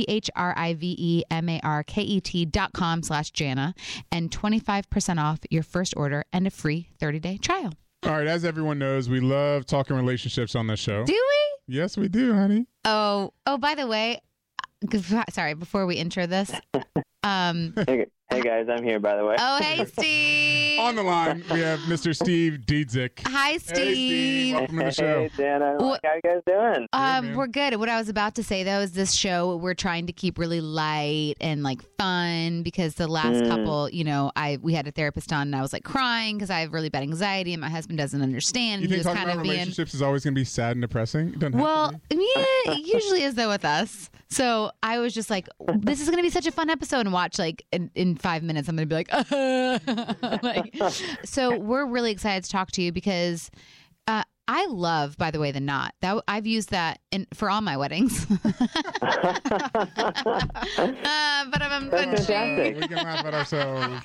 THRIVEMARKET.com/Jana, and 25% off your first order and a free 30-day trial. All right, as everyone knows, we love talking relationships on this show. Do we? Yes, we do, honey. Oh, by the way, sorry, before we intro this. Hey guys, I'm here, by the way. Oh, hey, Steve. On the line, we have Mr. Steve Diedzik. Hi, Steve. Hey, Steve. Welcome to the show. Hey, Jana. How you guys doing? We're good. What I was about to say, though, is this show we're trying to keep really light and like fun because the last couple, we had a therapist on and I was like crying because I have really bad anxiety and my husband doesn't understand. You think talking about relationships is always going to be sad and depressing? It doesn't have to be. Yeah, it usually is though with us. So I was just like, this is going to be such a fun episode and watch like in 5 minutes. I'm going to be like, so we're really excited to talk to you because I love, by the way, the knot. That I've used that for all my weddings. But I'm fantastic. We can laugh at ourselves.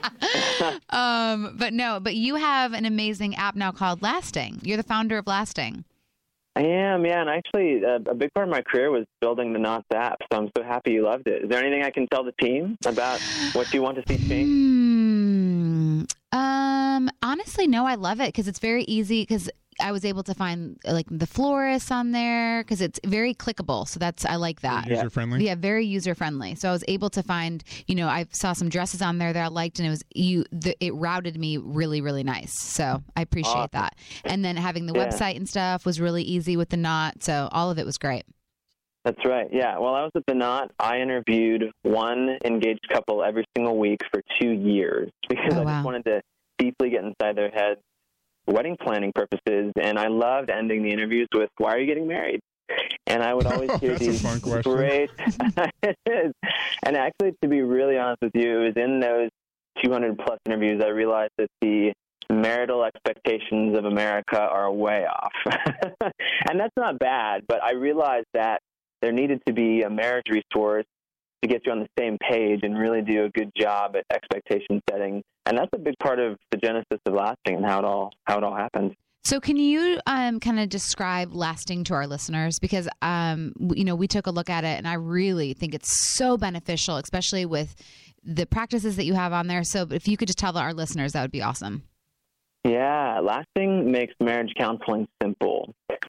But you have an amazing app now called Lasting. You're the founder of Lasting. I am, yeah. And actually, a big part of my career was building the Knots app. So I'm so happy you loved it. Is there anything I can tell the team about what you want to see change? Honestly, no, I love it because it's very easy because I was able to find like the florists on there because it's very clickable. So I like that. User friendly? Yeah, very user friendly. So I was able to find, I saw some dresses on there that I liked and it routed me really, really nice. So I appreciate that. And then having the website and stuff was really easy with the Knot. So all of it was great. That's right. Yeah. While I was at the Knot, I interviewed one engaged couple every single week for 2 years because I just wanted to deeply get inside their heads, wedding planning purposes, and I loved ending the interviews with, "Why are you getting married?" And I would always hear these great. It is. And actually, to be really honest with you, it was in those 200 plus interviews I realized that the marital expectations of America are way off. And that's not bad, but I realized that there needed to be a marriage resource to get you on the same page and really do a good job at expectation setting. And that's a big part of the genesis of Lasting and how it all happened. So can you kind of describe Lasting to our listeners? Because, we took a look at it and I really think it's so beneficial, especially with the practices that you have on there. So if you could just tell our listeners, that would be awesome. Yeah, Lasting makes marriage counseling simple.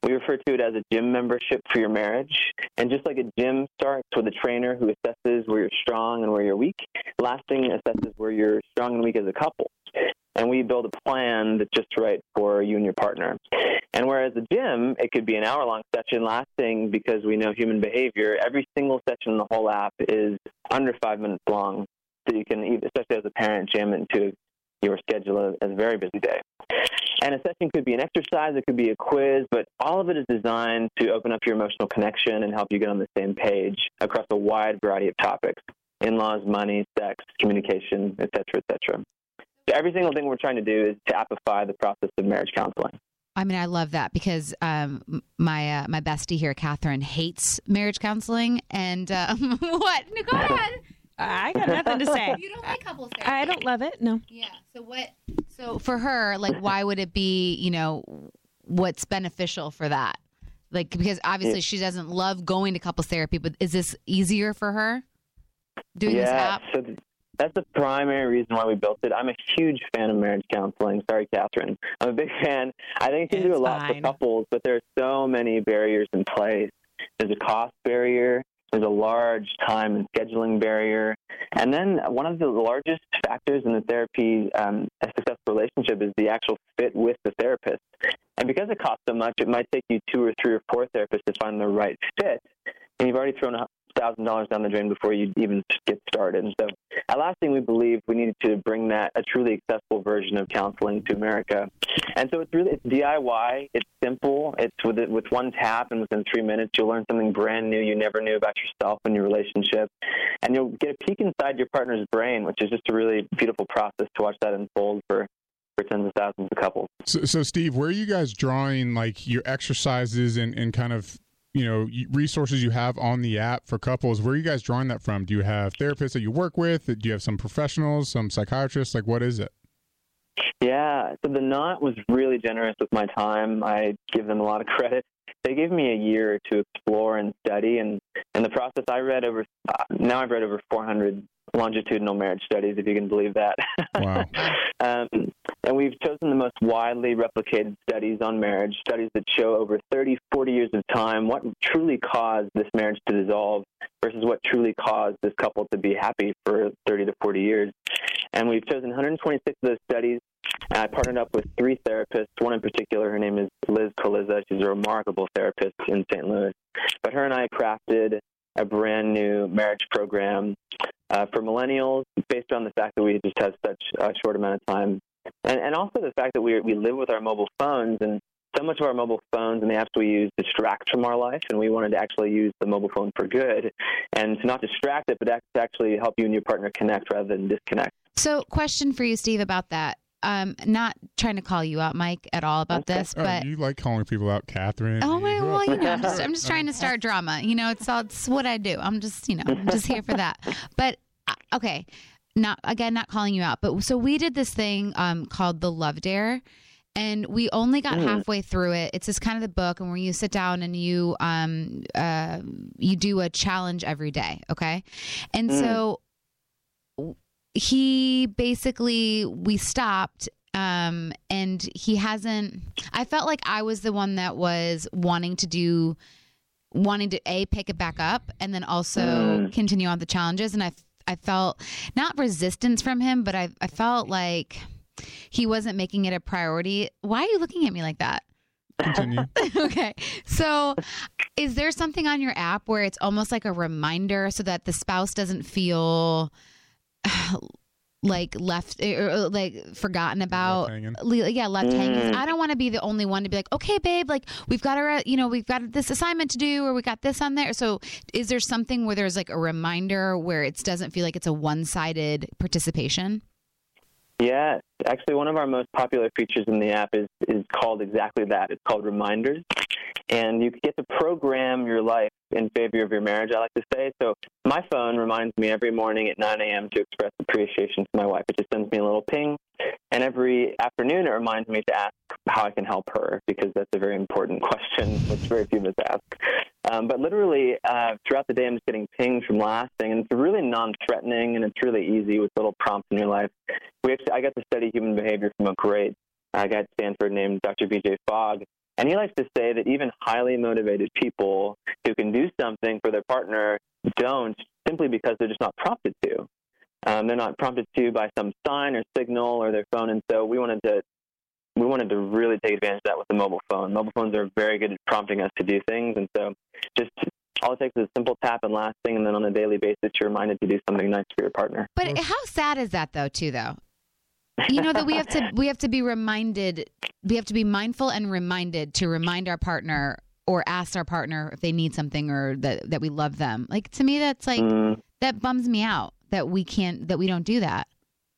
We refer to it as a gym membership for your marriage. And just like a gym starts with a trainer who assesses where you're strong and where you're weak, Lasting assesses where you're strong and weak as a couple. And we build a plan that's just right for you and your partner. And whereas the gym, it could be an hour-long session. Lasting, because we know human behavior, every single session in the whole app is under 5 minutes long. So you can, especially as a parent, jam it into your schedule as a very busy day. And a session could be an exercise, it could be a quiz, but all of it is designed to open up your emotional connection and help you get on the same page across a wide variety of topics: in-laws, money, sex, communication, et cetera, So every single thing we're trying to do is to appify the process of marriage counseling. I mean, I love that because my bestie here, Catherine, hates marriage counseling. And what? Go ahead. I got nothing to say. You don't like couples therapy? I don't love it. No. Yeah. So what? So for her, like, why would it be? What's beneficial for that? Like, because obviously she doesn't love going to couples therapy, but is this easier for her doing this app? So that's the primary reason why we built it. I'm a huge fan of marriage counseling. Sorry, Catherine. I'm a big fan. I think it can do a lot for couples, but there are so many barriers in place. There's a cost barrier. There's a large time and scheduling barrier. And then one of the largest factors in the therapy, a successful relationship, is the actual fit with the therapist. And because it costs so much, it might take you 2 or 3 or 4 therapists to find the right fit. And you've already thrown $1,000 down the drain before you even get started. And so at Lasting, we believe we needed to bring that, a truly accessible version of counseling, to America. And so it's DIY. It's simple. It's with one tap, and within 3 minutes, you'll learn something brand new you never knew about yourself and your relationship. And you'll get a peek inside your partner's brain, which is just a really beautiful process to watch that unfold for tens of thousands of couples. So Steve, where are you guys drawing like your exercises and kind of resources you have on the app for couples? Where are you guys drawing that from? Do you have therapists that you work with? Do you have some professionals, some psychiatrists? Like, what is it? Yeah, so the Knot was really generous with my time. I give them a lot of credit. They gave me a year to explore and study, and in the process, I've read over 400 longitudinal marriage studies, if you can believe that. Wow. And we've chosen the most widely replicated studies on marriage, studies that show over 30, 40 years of time what truly caused this marriage to dissolve versus what truly caused this couple to be happy for 30 to 40 years. And we've chosen 126 of those studies. I partnered up with 3 therapists, one in particular. Her name is Liz Coliza. She's a remarkable therapist in St. Louis. But her and I crafted a brand new marriage program for millennials based on the fact that we just have such a short amount of time. And also the fact that we live with our mobile phones, and so much of our mobile phones and the apps we use distract from our life, and we wanted to actually use the mobile phone for good and to not distract it, but to actually help you and your partner connect rather than disconnect. So question for you, Steve, about that. Not trying to call you out, Mike, at all about this, but you like calling people out, Catherine. Oh my, well, I'm just trying to start drama. It's what I do. I'm just here for that. But okay, not calling you out, but so we did this thing called the Love Dare, and we only got halfway through it. It's just kind of the book, and where you sit down and you do a challenge every day, okay? And so we stopped, and he hasn't. I felt like I was the one that was wanting to pick it back up, and then also continue on the challenges, and I felt not resistance from him, but I felt like he wasn't making it a priority. Why are you looking at me like that? Continue. Okay. So is there something on your app where it's almost like a reminder so that the spouse doesn't feel like left or like forgotten about? Left hanging. I don't want to be the only one to be like, okay, babe, like we've got this assignment to do, or we got this on there. So is there something where there's like a reminder where it doesn't feel like it's a one-sided participation? Yeah, actually one of our most popular features in the app is called exactly that. It's called Reminders. And you get to program your life in favor of your marriage, I like to say. So my phone reminds me every morning at 9 a.m. to express appreciation to my wife. It just sends me a little ping. And every afternoon it reminds me to ask how I can help her, because that's a very important question, which very few of us ask. But literally, throughout the day, I'm just getting pings from Lasting, and it's really non-threatening, and it's really easy with little prompts in your life. I got to study human behavior from a great guy at Stanford named Dr. B.J. Fogg, And he likes to say that even highly motivated people who can do something for their partner don't, simply because they're just not prompted to. They're not prompted to by some sign or signal or their phone. And so we wanted to really take advantage of that with the mobile phone. Mobile phones are very good at prompting us to do things. And so just all it takes is a simple tap and last thing, and then on a daily basis, you're reminded to do something nice for your partner. But how sad is that, though, too, though? You know, that we have to be reminded, we have to be mindful and reminded to remind our partner or ask our partner if they need something or that we love them. Like, to me, that's like, that bums me out that we don't do that.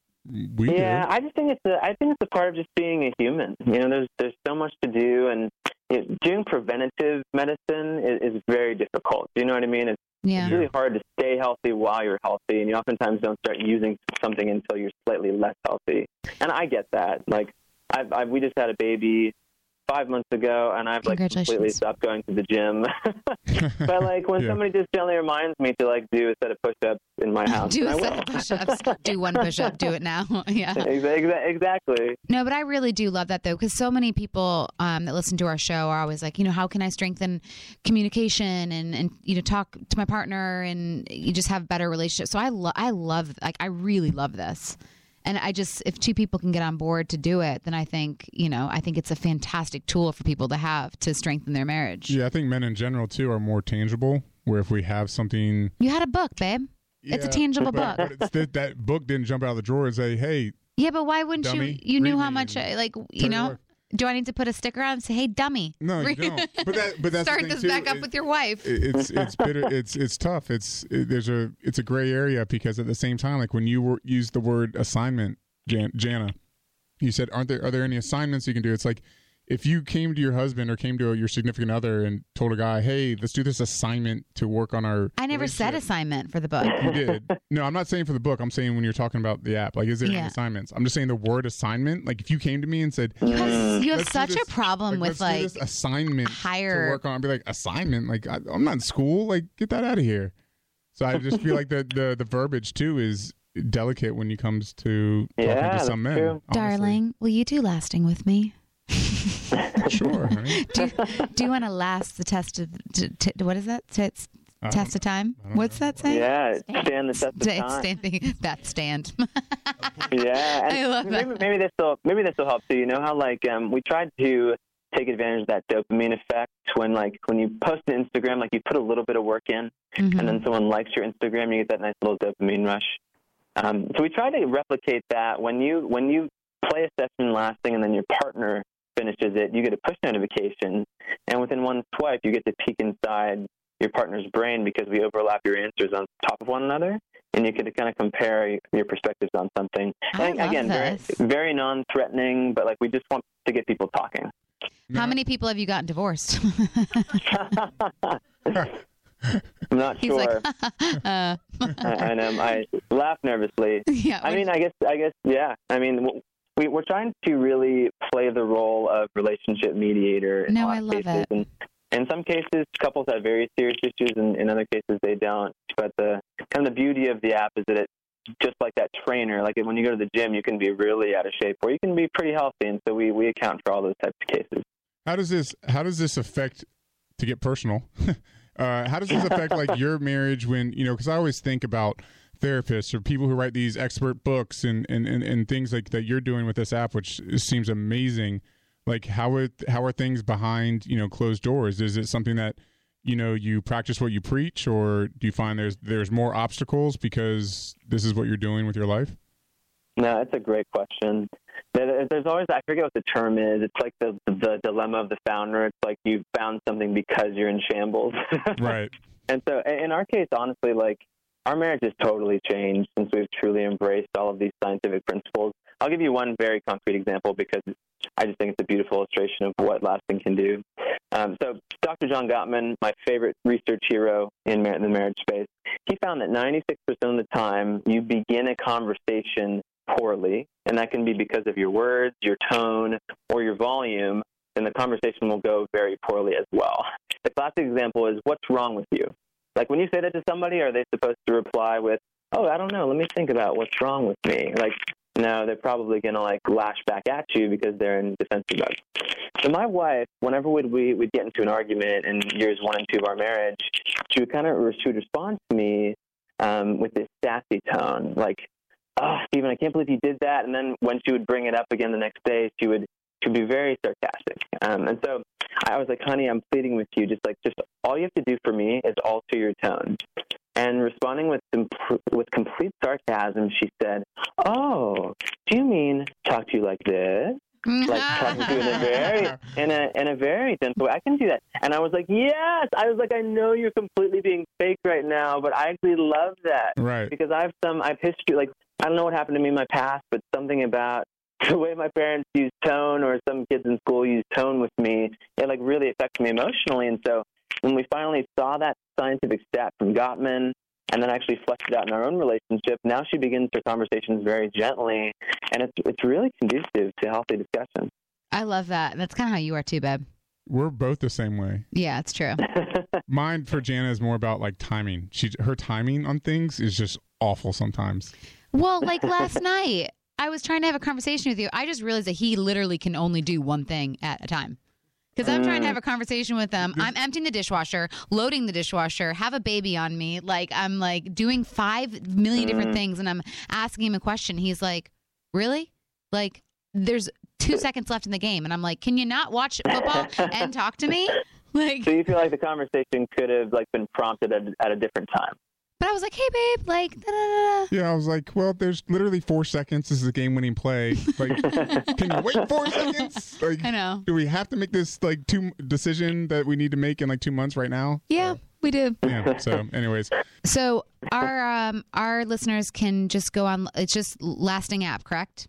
I just think it's a part of just being a human. You know, there's so much to do, and doing preventative medicine is very difficult. Do you know what I mean? It's really hard to stay healthy while you're healthy, and you oftentimes don't start using something until you're slightly less healthy. And I get that. Like, we just had a baby 5 months ago, and I've completely stopped going to the gym. But like when somebody just gently reminds me to like do a set of push-ups in my house, do a set of push-ups, do one push-up, do it now. Yeah, exactly. No, but I really do love that though, because so many people that listen to our show are always like, you know, how can I strengthen communication and you know, talk to my partner and you just have better relationships. So I really love this. And if two people can get on board to do it, then I think it's a fantastic tool for people to have to strengthen their marriage. Yeah, I think men in general, too, are more tangible, where if we have something... You had a book, babe. Yeah, it's a tangible book. But that book didn't jump out of the drawer and say, hey... Yeah, but why wouldn't dummy, you knew how much, you know... Do I need to put a sticker on and say, "Hey, dummy"? No, you don't. But that's start this back up with your wife. It's bitter. It's tough. It's a gray area, because at the same time, like when you used the word assignment, Jana, you said, are there any assignments you can do? It's like if you came to your husband or came to your significant other and told a guy, "Hey, let's do this assignment to work on our." I never said assignment for the book. You did. No, I'm not saying for the book. I'm saying when you're talking about the app. Like, is there any assignments? I'm just saying the word assignment. Like, if you came to me and said, you have such a problem with let's do this assignment to work on. I'd be like, assignment? Like, I'm not in school. Like, get that out of here. So I just feel like the verbiage tyou is delicate when it comes to talking to some men. True. Darling, will you do lasting with me? Sure. Honey. Do you want to last the test of what is that? Test of time? What's that saying? Yeah, stand the test of time. That stand. Yeah, and I love that. Maybe this will help too. You know how like we tried to take advantage of that dopamine effect when you post on Instagram, like you put a little bit of work in, and then someone likes your Instagram, you get that nice little dopamine rush. So we try to replicate that when you play a session lasting and then your partner finishes it, you get a push notification, and within one swipe, you get to peek inside your partner's brain because we overlap your answers on top of one another, and you can kind of compare your perspectives on something. And again, very, very non-threatening, but like we just want to get people talking. How many people have you gotten divorced? I'm not He's sure. Like, I know. I laugh nervously. Yeah. I mean, I guess, yeah. I mean, we're trying to really play the role of relationship mediator in a lot of cases. And in some cases, couples have very serious issues, and in other cases, they don't. But the beauty of the app is that it's just like that trainer. Like when you go to the gym, you can be really out of shape, or you can be pretty healthy, and so we account for all those types of cases. How does this affect, to get personal? How does this affect like your marriage when, you know, because I always think about therapists or people who write these expert books and things like that you're doing with this app, which seems amazing. Like how are things behind, you know, closed doors? Is it something that, you know, you practice what you preach, or do you find there's more obstacles because this is what you're doing with your life? No, that's a great question. There's always, I forget what the term is. It's like the dilemma of the founder. It's like you found something because you're in shambles. Right. And so in our case, honestly, like our marriage has totally changed since we've truly embraced all of these scientific principles. I'll give you one very concrete example because I just think it's a beautiful illustration of what lasting can do. So Dr. John Gottman, my favorite research hero in the marriage space, he found that 96% of the time you begin a conversation poorly, and that can be because of your words, your tone, or your volume, then the conversation will go very poorly as well. The classic example is, what's wrong with you? Like when you say that to somebody, are they supposed to reply with, oh, I don't know, let me think about what's wrong with me? Like no, they're probably going to like lash back at you because they're in defensive mode. So my wife, whenever we'd get into an argument in years 1 and 2 of our marriage, she would respond to me with this sassy tone, like, "Oh, Stephen, I can't believe you did that." And then when she would bring it up again the next day, she would be very sarcastic. And so I was like, "Honey, I'm pleading with you. Just all you have to do for me is alter your tone." And responding with complete sarcasm, she said, "Oh, do you mean talk to you like this? Like talking to you in a very gentle way? I can do that." And I was like, "Yes." I was like, "I know you're completely being fake right now, but I actually love that, right? Because I've history. Like, I don't know what happened to me in my past, but something about the way my parents use tone, or some kids in school use tone with me, it like really affects me emotionally. And so when we finally saw that scientific stat from Gottman, and then actually fleshed it out in our own relationship, now she begins her conversations very gently, and it's really conducive to healthy discussion. I love that. That's kind of how you are too, babe. We're both the same way. Yeah, it's true. Mine for Jana is more about like timing. Her timing on things is just awful sometimes. Well, like last night, I was trying to have a conversation with you. I just realized that he literally can only do one thing at a time. Because I'm trying to have a conversation with them. I'm emptying the dishwasher, loading the dishwasher, have a baby on me. Like, I'm like doing 5 million different things, and I'm asking him a question. He's like, "Really? Like, there's 2 seconds left in the game." And I'm like, "Can you not watch football and talk to me?" Like, so you feel like the conversation could have like been prompted at a different time? But I was like, "Hey, babe, like, da-da-da-da." Yeah, I was like, well, there's literally 4 seconds. This is a game-winning play. Like, can you wait 4 seconds? Like, I know. Do we have to make this like decision that we need to make in like 2 months right now? Yeah, we do. Yeah. So, anyways. So our listeners can just go on. It's just Lasting app, correct?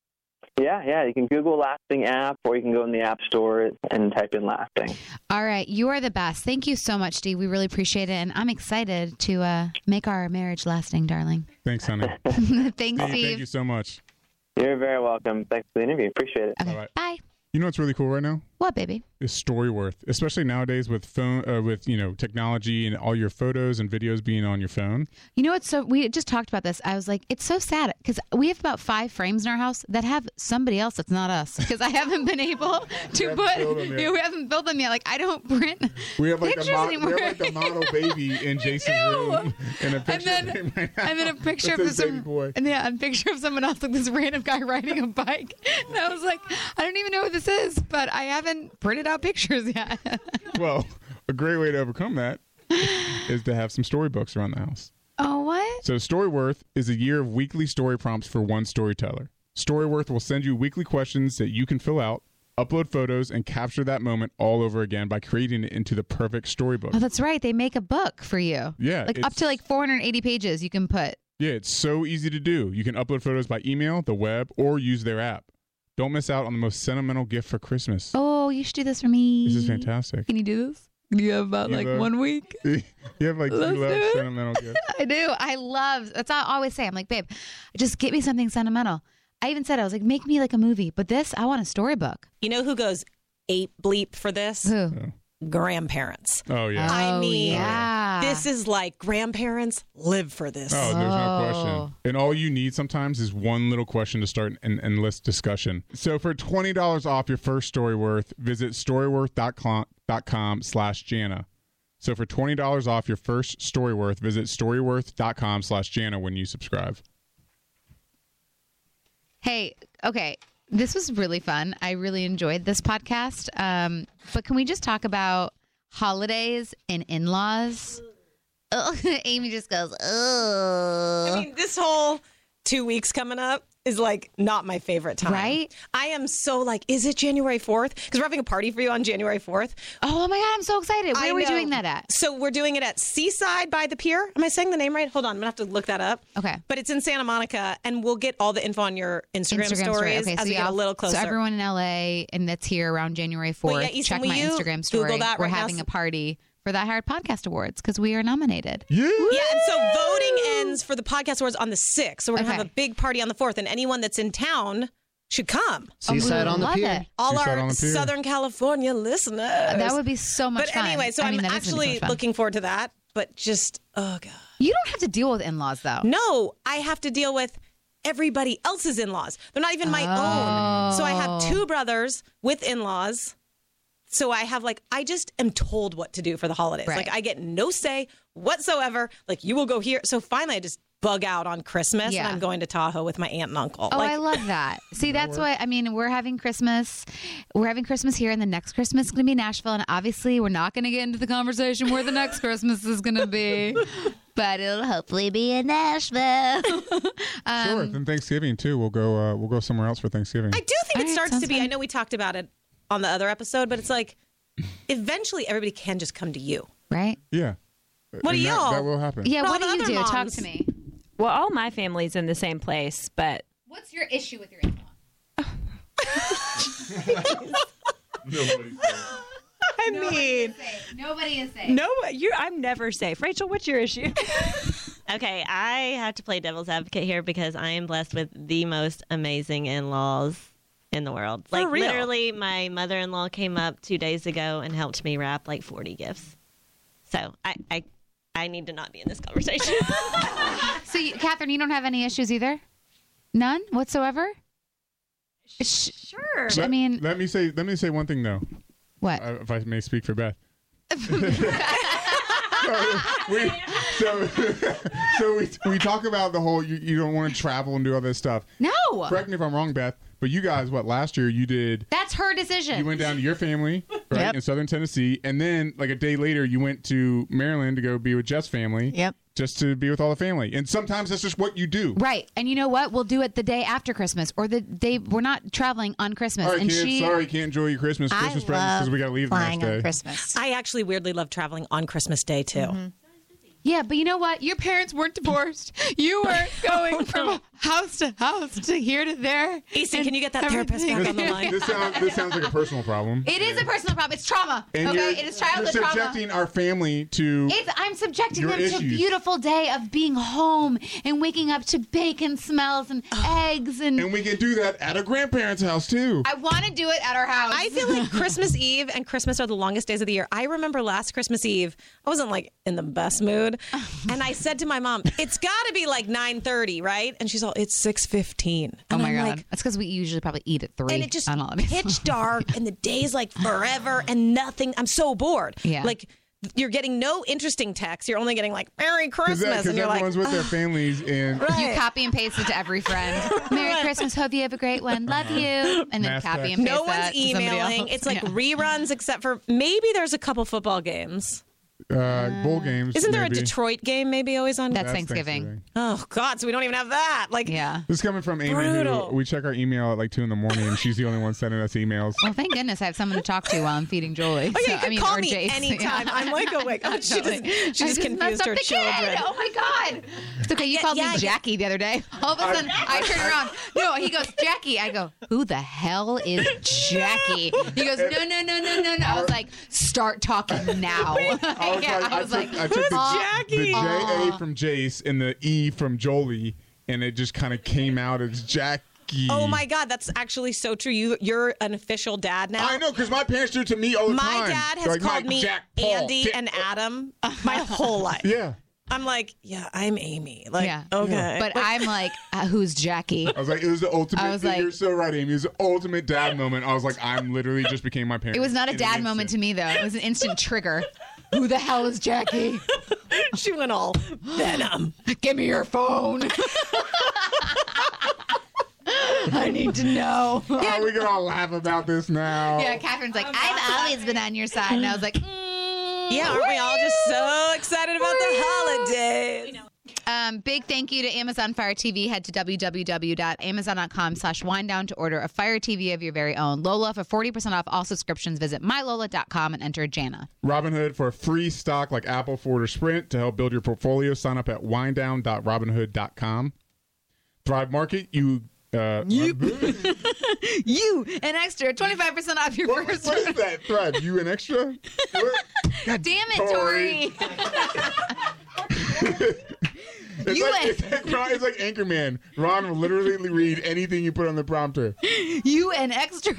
Yeah. You can Google Lasting app, or you can go in the App Store and type in Lasting. All right. You are the best. Thank you so much, Steve. We really appreciate it. And I'm excited to make our marriage lasting, darling. Thanks, honey. Thanks, Steve. Steve. Thank you so much. You're very welcome. Thanks for the interview. Appreciate it. Okay. All right. Bye. You know what's really cool right now? What, baby? Is Storyworth, especially nowadays with technology and all your photos and videos being on your phone. You know what? So we just talked about this. I was like, it's so sad because we have about 5 frames in our house that have somebody else that's not us, because I haven't been able to we haven't built them yet. Like, I don't print pictures anymore. We have like a model baby in Jason's room in a picture of him right now. And then a picture of a picture of someone else, like this random guy riding a bike. And I was like, I don't even know who this is, but I haven't printed out pictures yet. Well, a great way to overcome that is to have some storybooks around the house. Oh, what? So Storyworth is a year of weekly story prompts for one storyteller. Storyworth will send you weekly questions that you can fill out, upload photos, and capture that moment all over again by creating it into the perfect storybook. Oh, that's right. They make a book for you. Yeah. Like up to like 480 pages you can put. Yeah, it's so easy to do. You can upload photos by email, the web, or use their app. Don't miss out on the most sentimental gift for Christmas. Oh, you should do this for me. This is fantastic. Can you do this? You have about 1 week. You have like 2 sentimental gifts. I do. That's all I always say. I'm like, babe, just get me something sentimental. I even said, I was like, make me like a movie. But this, I want a storybook. You know who goes ape bleep for this? Who? Grandparents. Oh, yeah. I mean, yeah. This is like grandparents live for this. Oh, there's no question. And all you need sometimes is one little question to start an endless discussion. So for $20 off your first Storyworth, visit storyworth.com/Jana. So for $20 off your first Storyworth, visit storyworth.com/Jana when you subscribe. Hey, okay. This was really fun. I really enjoyed this podcast. But can we just talk about holidays and in-laws? Amy just goes, ugh. I mean, this whole 2 weeks coming up is like not my favorite time. Right? I am so like, is it January 4th? Because we're having a party for you on January 4th. Oh my God, I'm so excited. Where are we doing that at? So we're doing it at Seaside by the Pier. Am I saying the name right? Hold on, I'm going to have to look that up. Okay. But it's in Santa Monica, and we'll get all the info on your Instagram stories Okay, as we get a little closer. So everyone in LA and that's here around January 4th, Well, yeah, Ethan, check will my you Instagram story. Google that We're right now? having a party for the iHeart Podcast Awards because we are nominated. Yeah. Yeah, and so voting ends for the Podcast Awards on the 6th. So we're going to have a big party on the 4th, and anyone that's in town should come. Seaside on the Pier. All Seaside our on the Pier. Southern California listeners. That would be so much fun. But anyway, so I'm actually looking forward to that. But just, oh God. You don't have to deal with in-laws, though. No, I have to deal with everybody else's in-laws. They're not even my own. So I have 2 brothers with in-laws. So I have I just am told what to do for the holidays. Right. I get no say whatsoever. You will go here. So finally I just bug out on Christmas and I'm going to Tahoe with my aunt and uncle. Oh, I love that. See, that's what, we're having Christmas. We're having Christmas here, and the next Christmas is going to be Nashville. And obviously we're not going to get into the conversation where the next Christmas is going to be. But it'll hopefully be in Nashville. Sure. Then Thanksgiving too. We'll go somewhere else for Thanksgiving. I do think it starts to be. I know we talked about it on the other episode, but it's eventually everybody can just come to you, right? Yeah. What do y'all? That will happen. Yeah. What do you do? Moms. Talk to me. Well, all my family's in the same place, but what's your issue with your in-law? Nobody is safe. No, I'm never safe. Rachel, what's your issue? Okay, I have to play devil's advocate here because I am blessed with the most amazing in-laws in the world. For real? Literally, my mother-in-law came up 2 days ago and helped me wrap 40 gifts. So I need to not be in this conversation. So, Catherine, you don't have any issues either? None whatsoever? Sure. Let me say one thing though. What? If I may speak for Beth. So we talk about the whole you don't want to travel and do all this stuff. No. Correct me if I'm wrong, Beth. But you guys, last year you did? That's her decision. You went down to your family, right, in Southern Tennessee, and then a day later you went to Maryland to go be with Jeff's family. Yep. Just to be with all the family. And sometimes that's just what you do. Right. And you know what? We'll do it the day after Christmas or the day we're not traveling on Christmas. All right, and kids, sorry, can't enjoy your Christmas presents because we got to leave the next day. On Christmas. I actually weirdly love traveling on Christmas Day too. Mm-hmm. Yeah, but you know what? Your parents weren't divorced. You were going from house to house to here to there. Easton, can you get that therapist back on the line? This sounds like a personal problem. It is a personal problem. It's trauma. And it is childhood you're trauma. subjecting our family to I'm subjecting your them issues. to a beautiful day of being home and waking up to bacon smells and eggs and we can do that at a grandparent's house too. I want to do it at our house. I feel like Christmas Eve and Christmas are the longest days of the year. I remember last Christmas Eve, I wasn't in the best mood, and I said to my mom, "It's got to be 9:30, right?" And she's all, "It's 6:15." Oh my I'm God. That's because we usually probably eat at 3. And it just on holidays. pitch dark, and the day's forever, and nothing. I'm so bored. Yeah. You're getting no interesting text. You're only getting Merry Christmas, Because and you're everyone's with their families and You copy and paste it to every friend. Merry Christmas. Hope you have a great one. Love you. And then copy and paste no that one's to somebody emailing. else. It's reruns, except for maybe there's a couple football games. bowl games. Isn't there maybe. a Detroit game maybe always on? That's Thanksgiving. Oh God, so we don't even have that. Yeah. This is coming from Amy. Brutal. Who we check our email at 2 a.m, and she's the only one sending us emails. Well, thank goodness I have someone to talk to while I'm feeding Jolie. Oh, yeah, you can call or me Jace. anytime. Yeah. I'm awake. Oh, she just confused messed up her the children. kid. Oh my God. It's okay. You called me Jackie the other day. All of a sudden, I turn around. No, he goes, Jackie. I go, who the hell is Jackie? He goes, no. I was like, start talking now. I took the J-A from Jace and the E from Jolie, and it just kind of came out as Jackie. Oh my God, that's actually so true. You're an official dad now. I know, because my parents do it to me all the time. My dad has called me Jack, Paul, Andy and Adam my whole life. Yeah. I'm like, yeah, I'm Amy. Yeah. Okay. But I'm like, who's Jackie? I was like, it was the ultimate. I was like, you're so right, Amy. It was the ultimate dad moment. I was like, I'm literally just became my parents. It was not a dad moment to me, though. It was an instant trigger. Who the hell is Jackie? She went all Venom. Give me your phone. I need to know. Oh, we can all laugh about this now. Yeah, Catherine's like, I've always been on your side. And I was like, yeah, aren't we all just so excited about the holidays? Big thank you to Amazon Fire TV. Head to www.amazon.com/winedown to order a Fire TV of your very own. Lola for 40% off all subscriptions. Visit mylola.com and enter Jana. Robinhood for free stock like Apple, Ford, or Sprint to help build your portfolio. Sign up at winedown.robinhood.com. Thrive Market, you an extra 25% off your first. What is that? Thrive, you an extra? God damn it, Tori. It's like Anchorman. Ron will literally read anything you put on the prompter. You and extra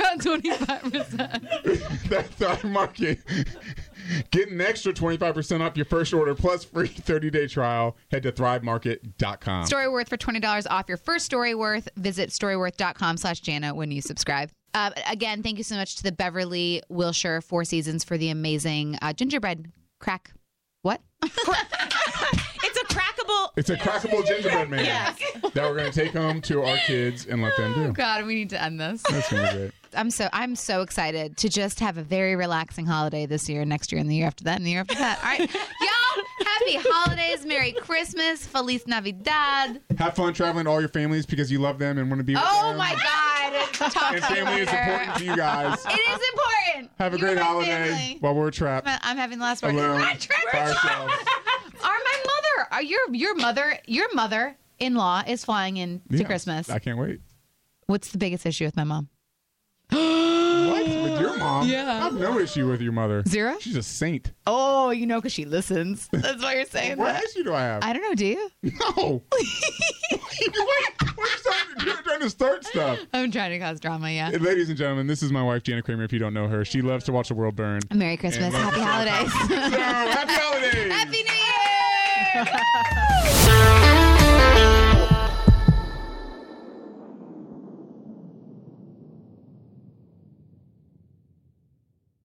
25%. That's Thrive Market. Get an extra 25% off your first order plus free 30-day trial. Head to thrivemarket.com. Storyworth for $20 off your first Storyworth. Visit storyworth.com/Jana when you subscribe. Again, thank you so much to the Beverly Wilshire Four Seasons for the amazing gingerbread crack. What? It's a crackable gingerbread man that we're going to take home to our kids and let them do. Oh, God, we need to end this. That's going to be great. I'm so excited to just have a very relaxing holiday this year, next year, and the year after that, and the year after that. All right, y'all, happy holidays, Merry Christmas, Feliz Navidad. Have fun traveling to all your families because you love them and want to be with them. Oh my God! And family is important to you guys. It is important. Have a great holiday while we're trapped. I'm having the last word. Alone, trapped. by ourselves. Your mother-in-law is flying in to Christmas. I can't wait. What's the biggest issue with my mom? What? With your mom? Yeah. I have no issue with your mother. Zero? She's a saint. Oh, because she listens. That's why you're saying what that. What issue do I have? I don't know. Do you? No. You're trying to start stuff. I'm trying to cause drama, yeah. Ladies and gentlemen, this is my wife, Jana Kramer, if you don't know her. She loves to watch the world burn. Merry Christmas. Happy holidays. Happy holidays. Happy New Year.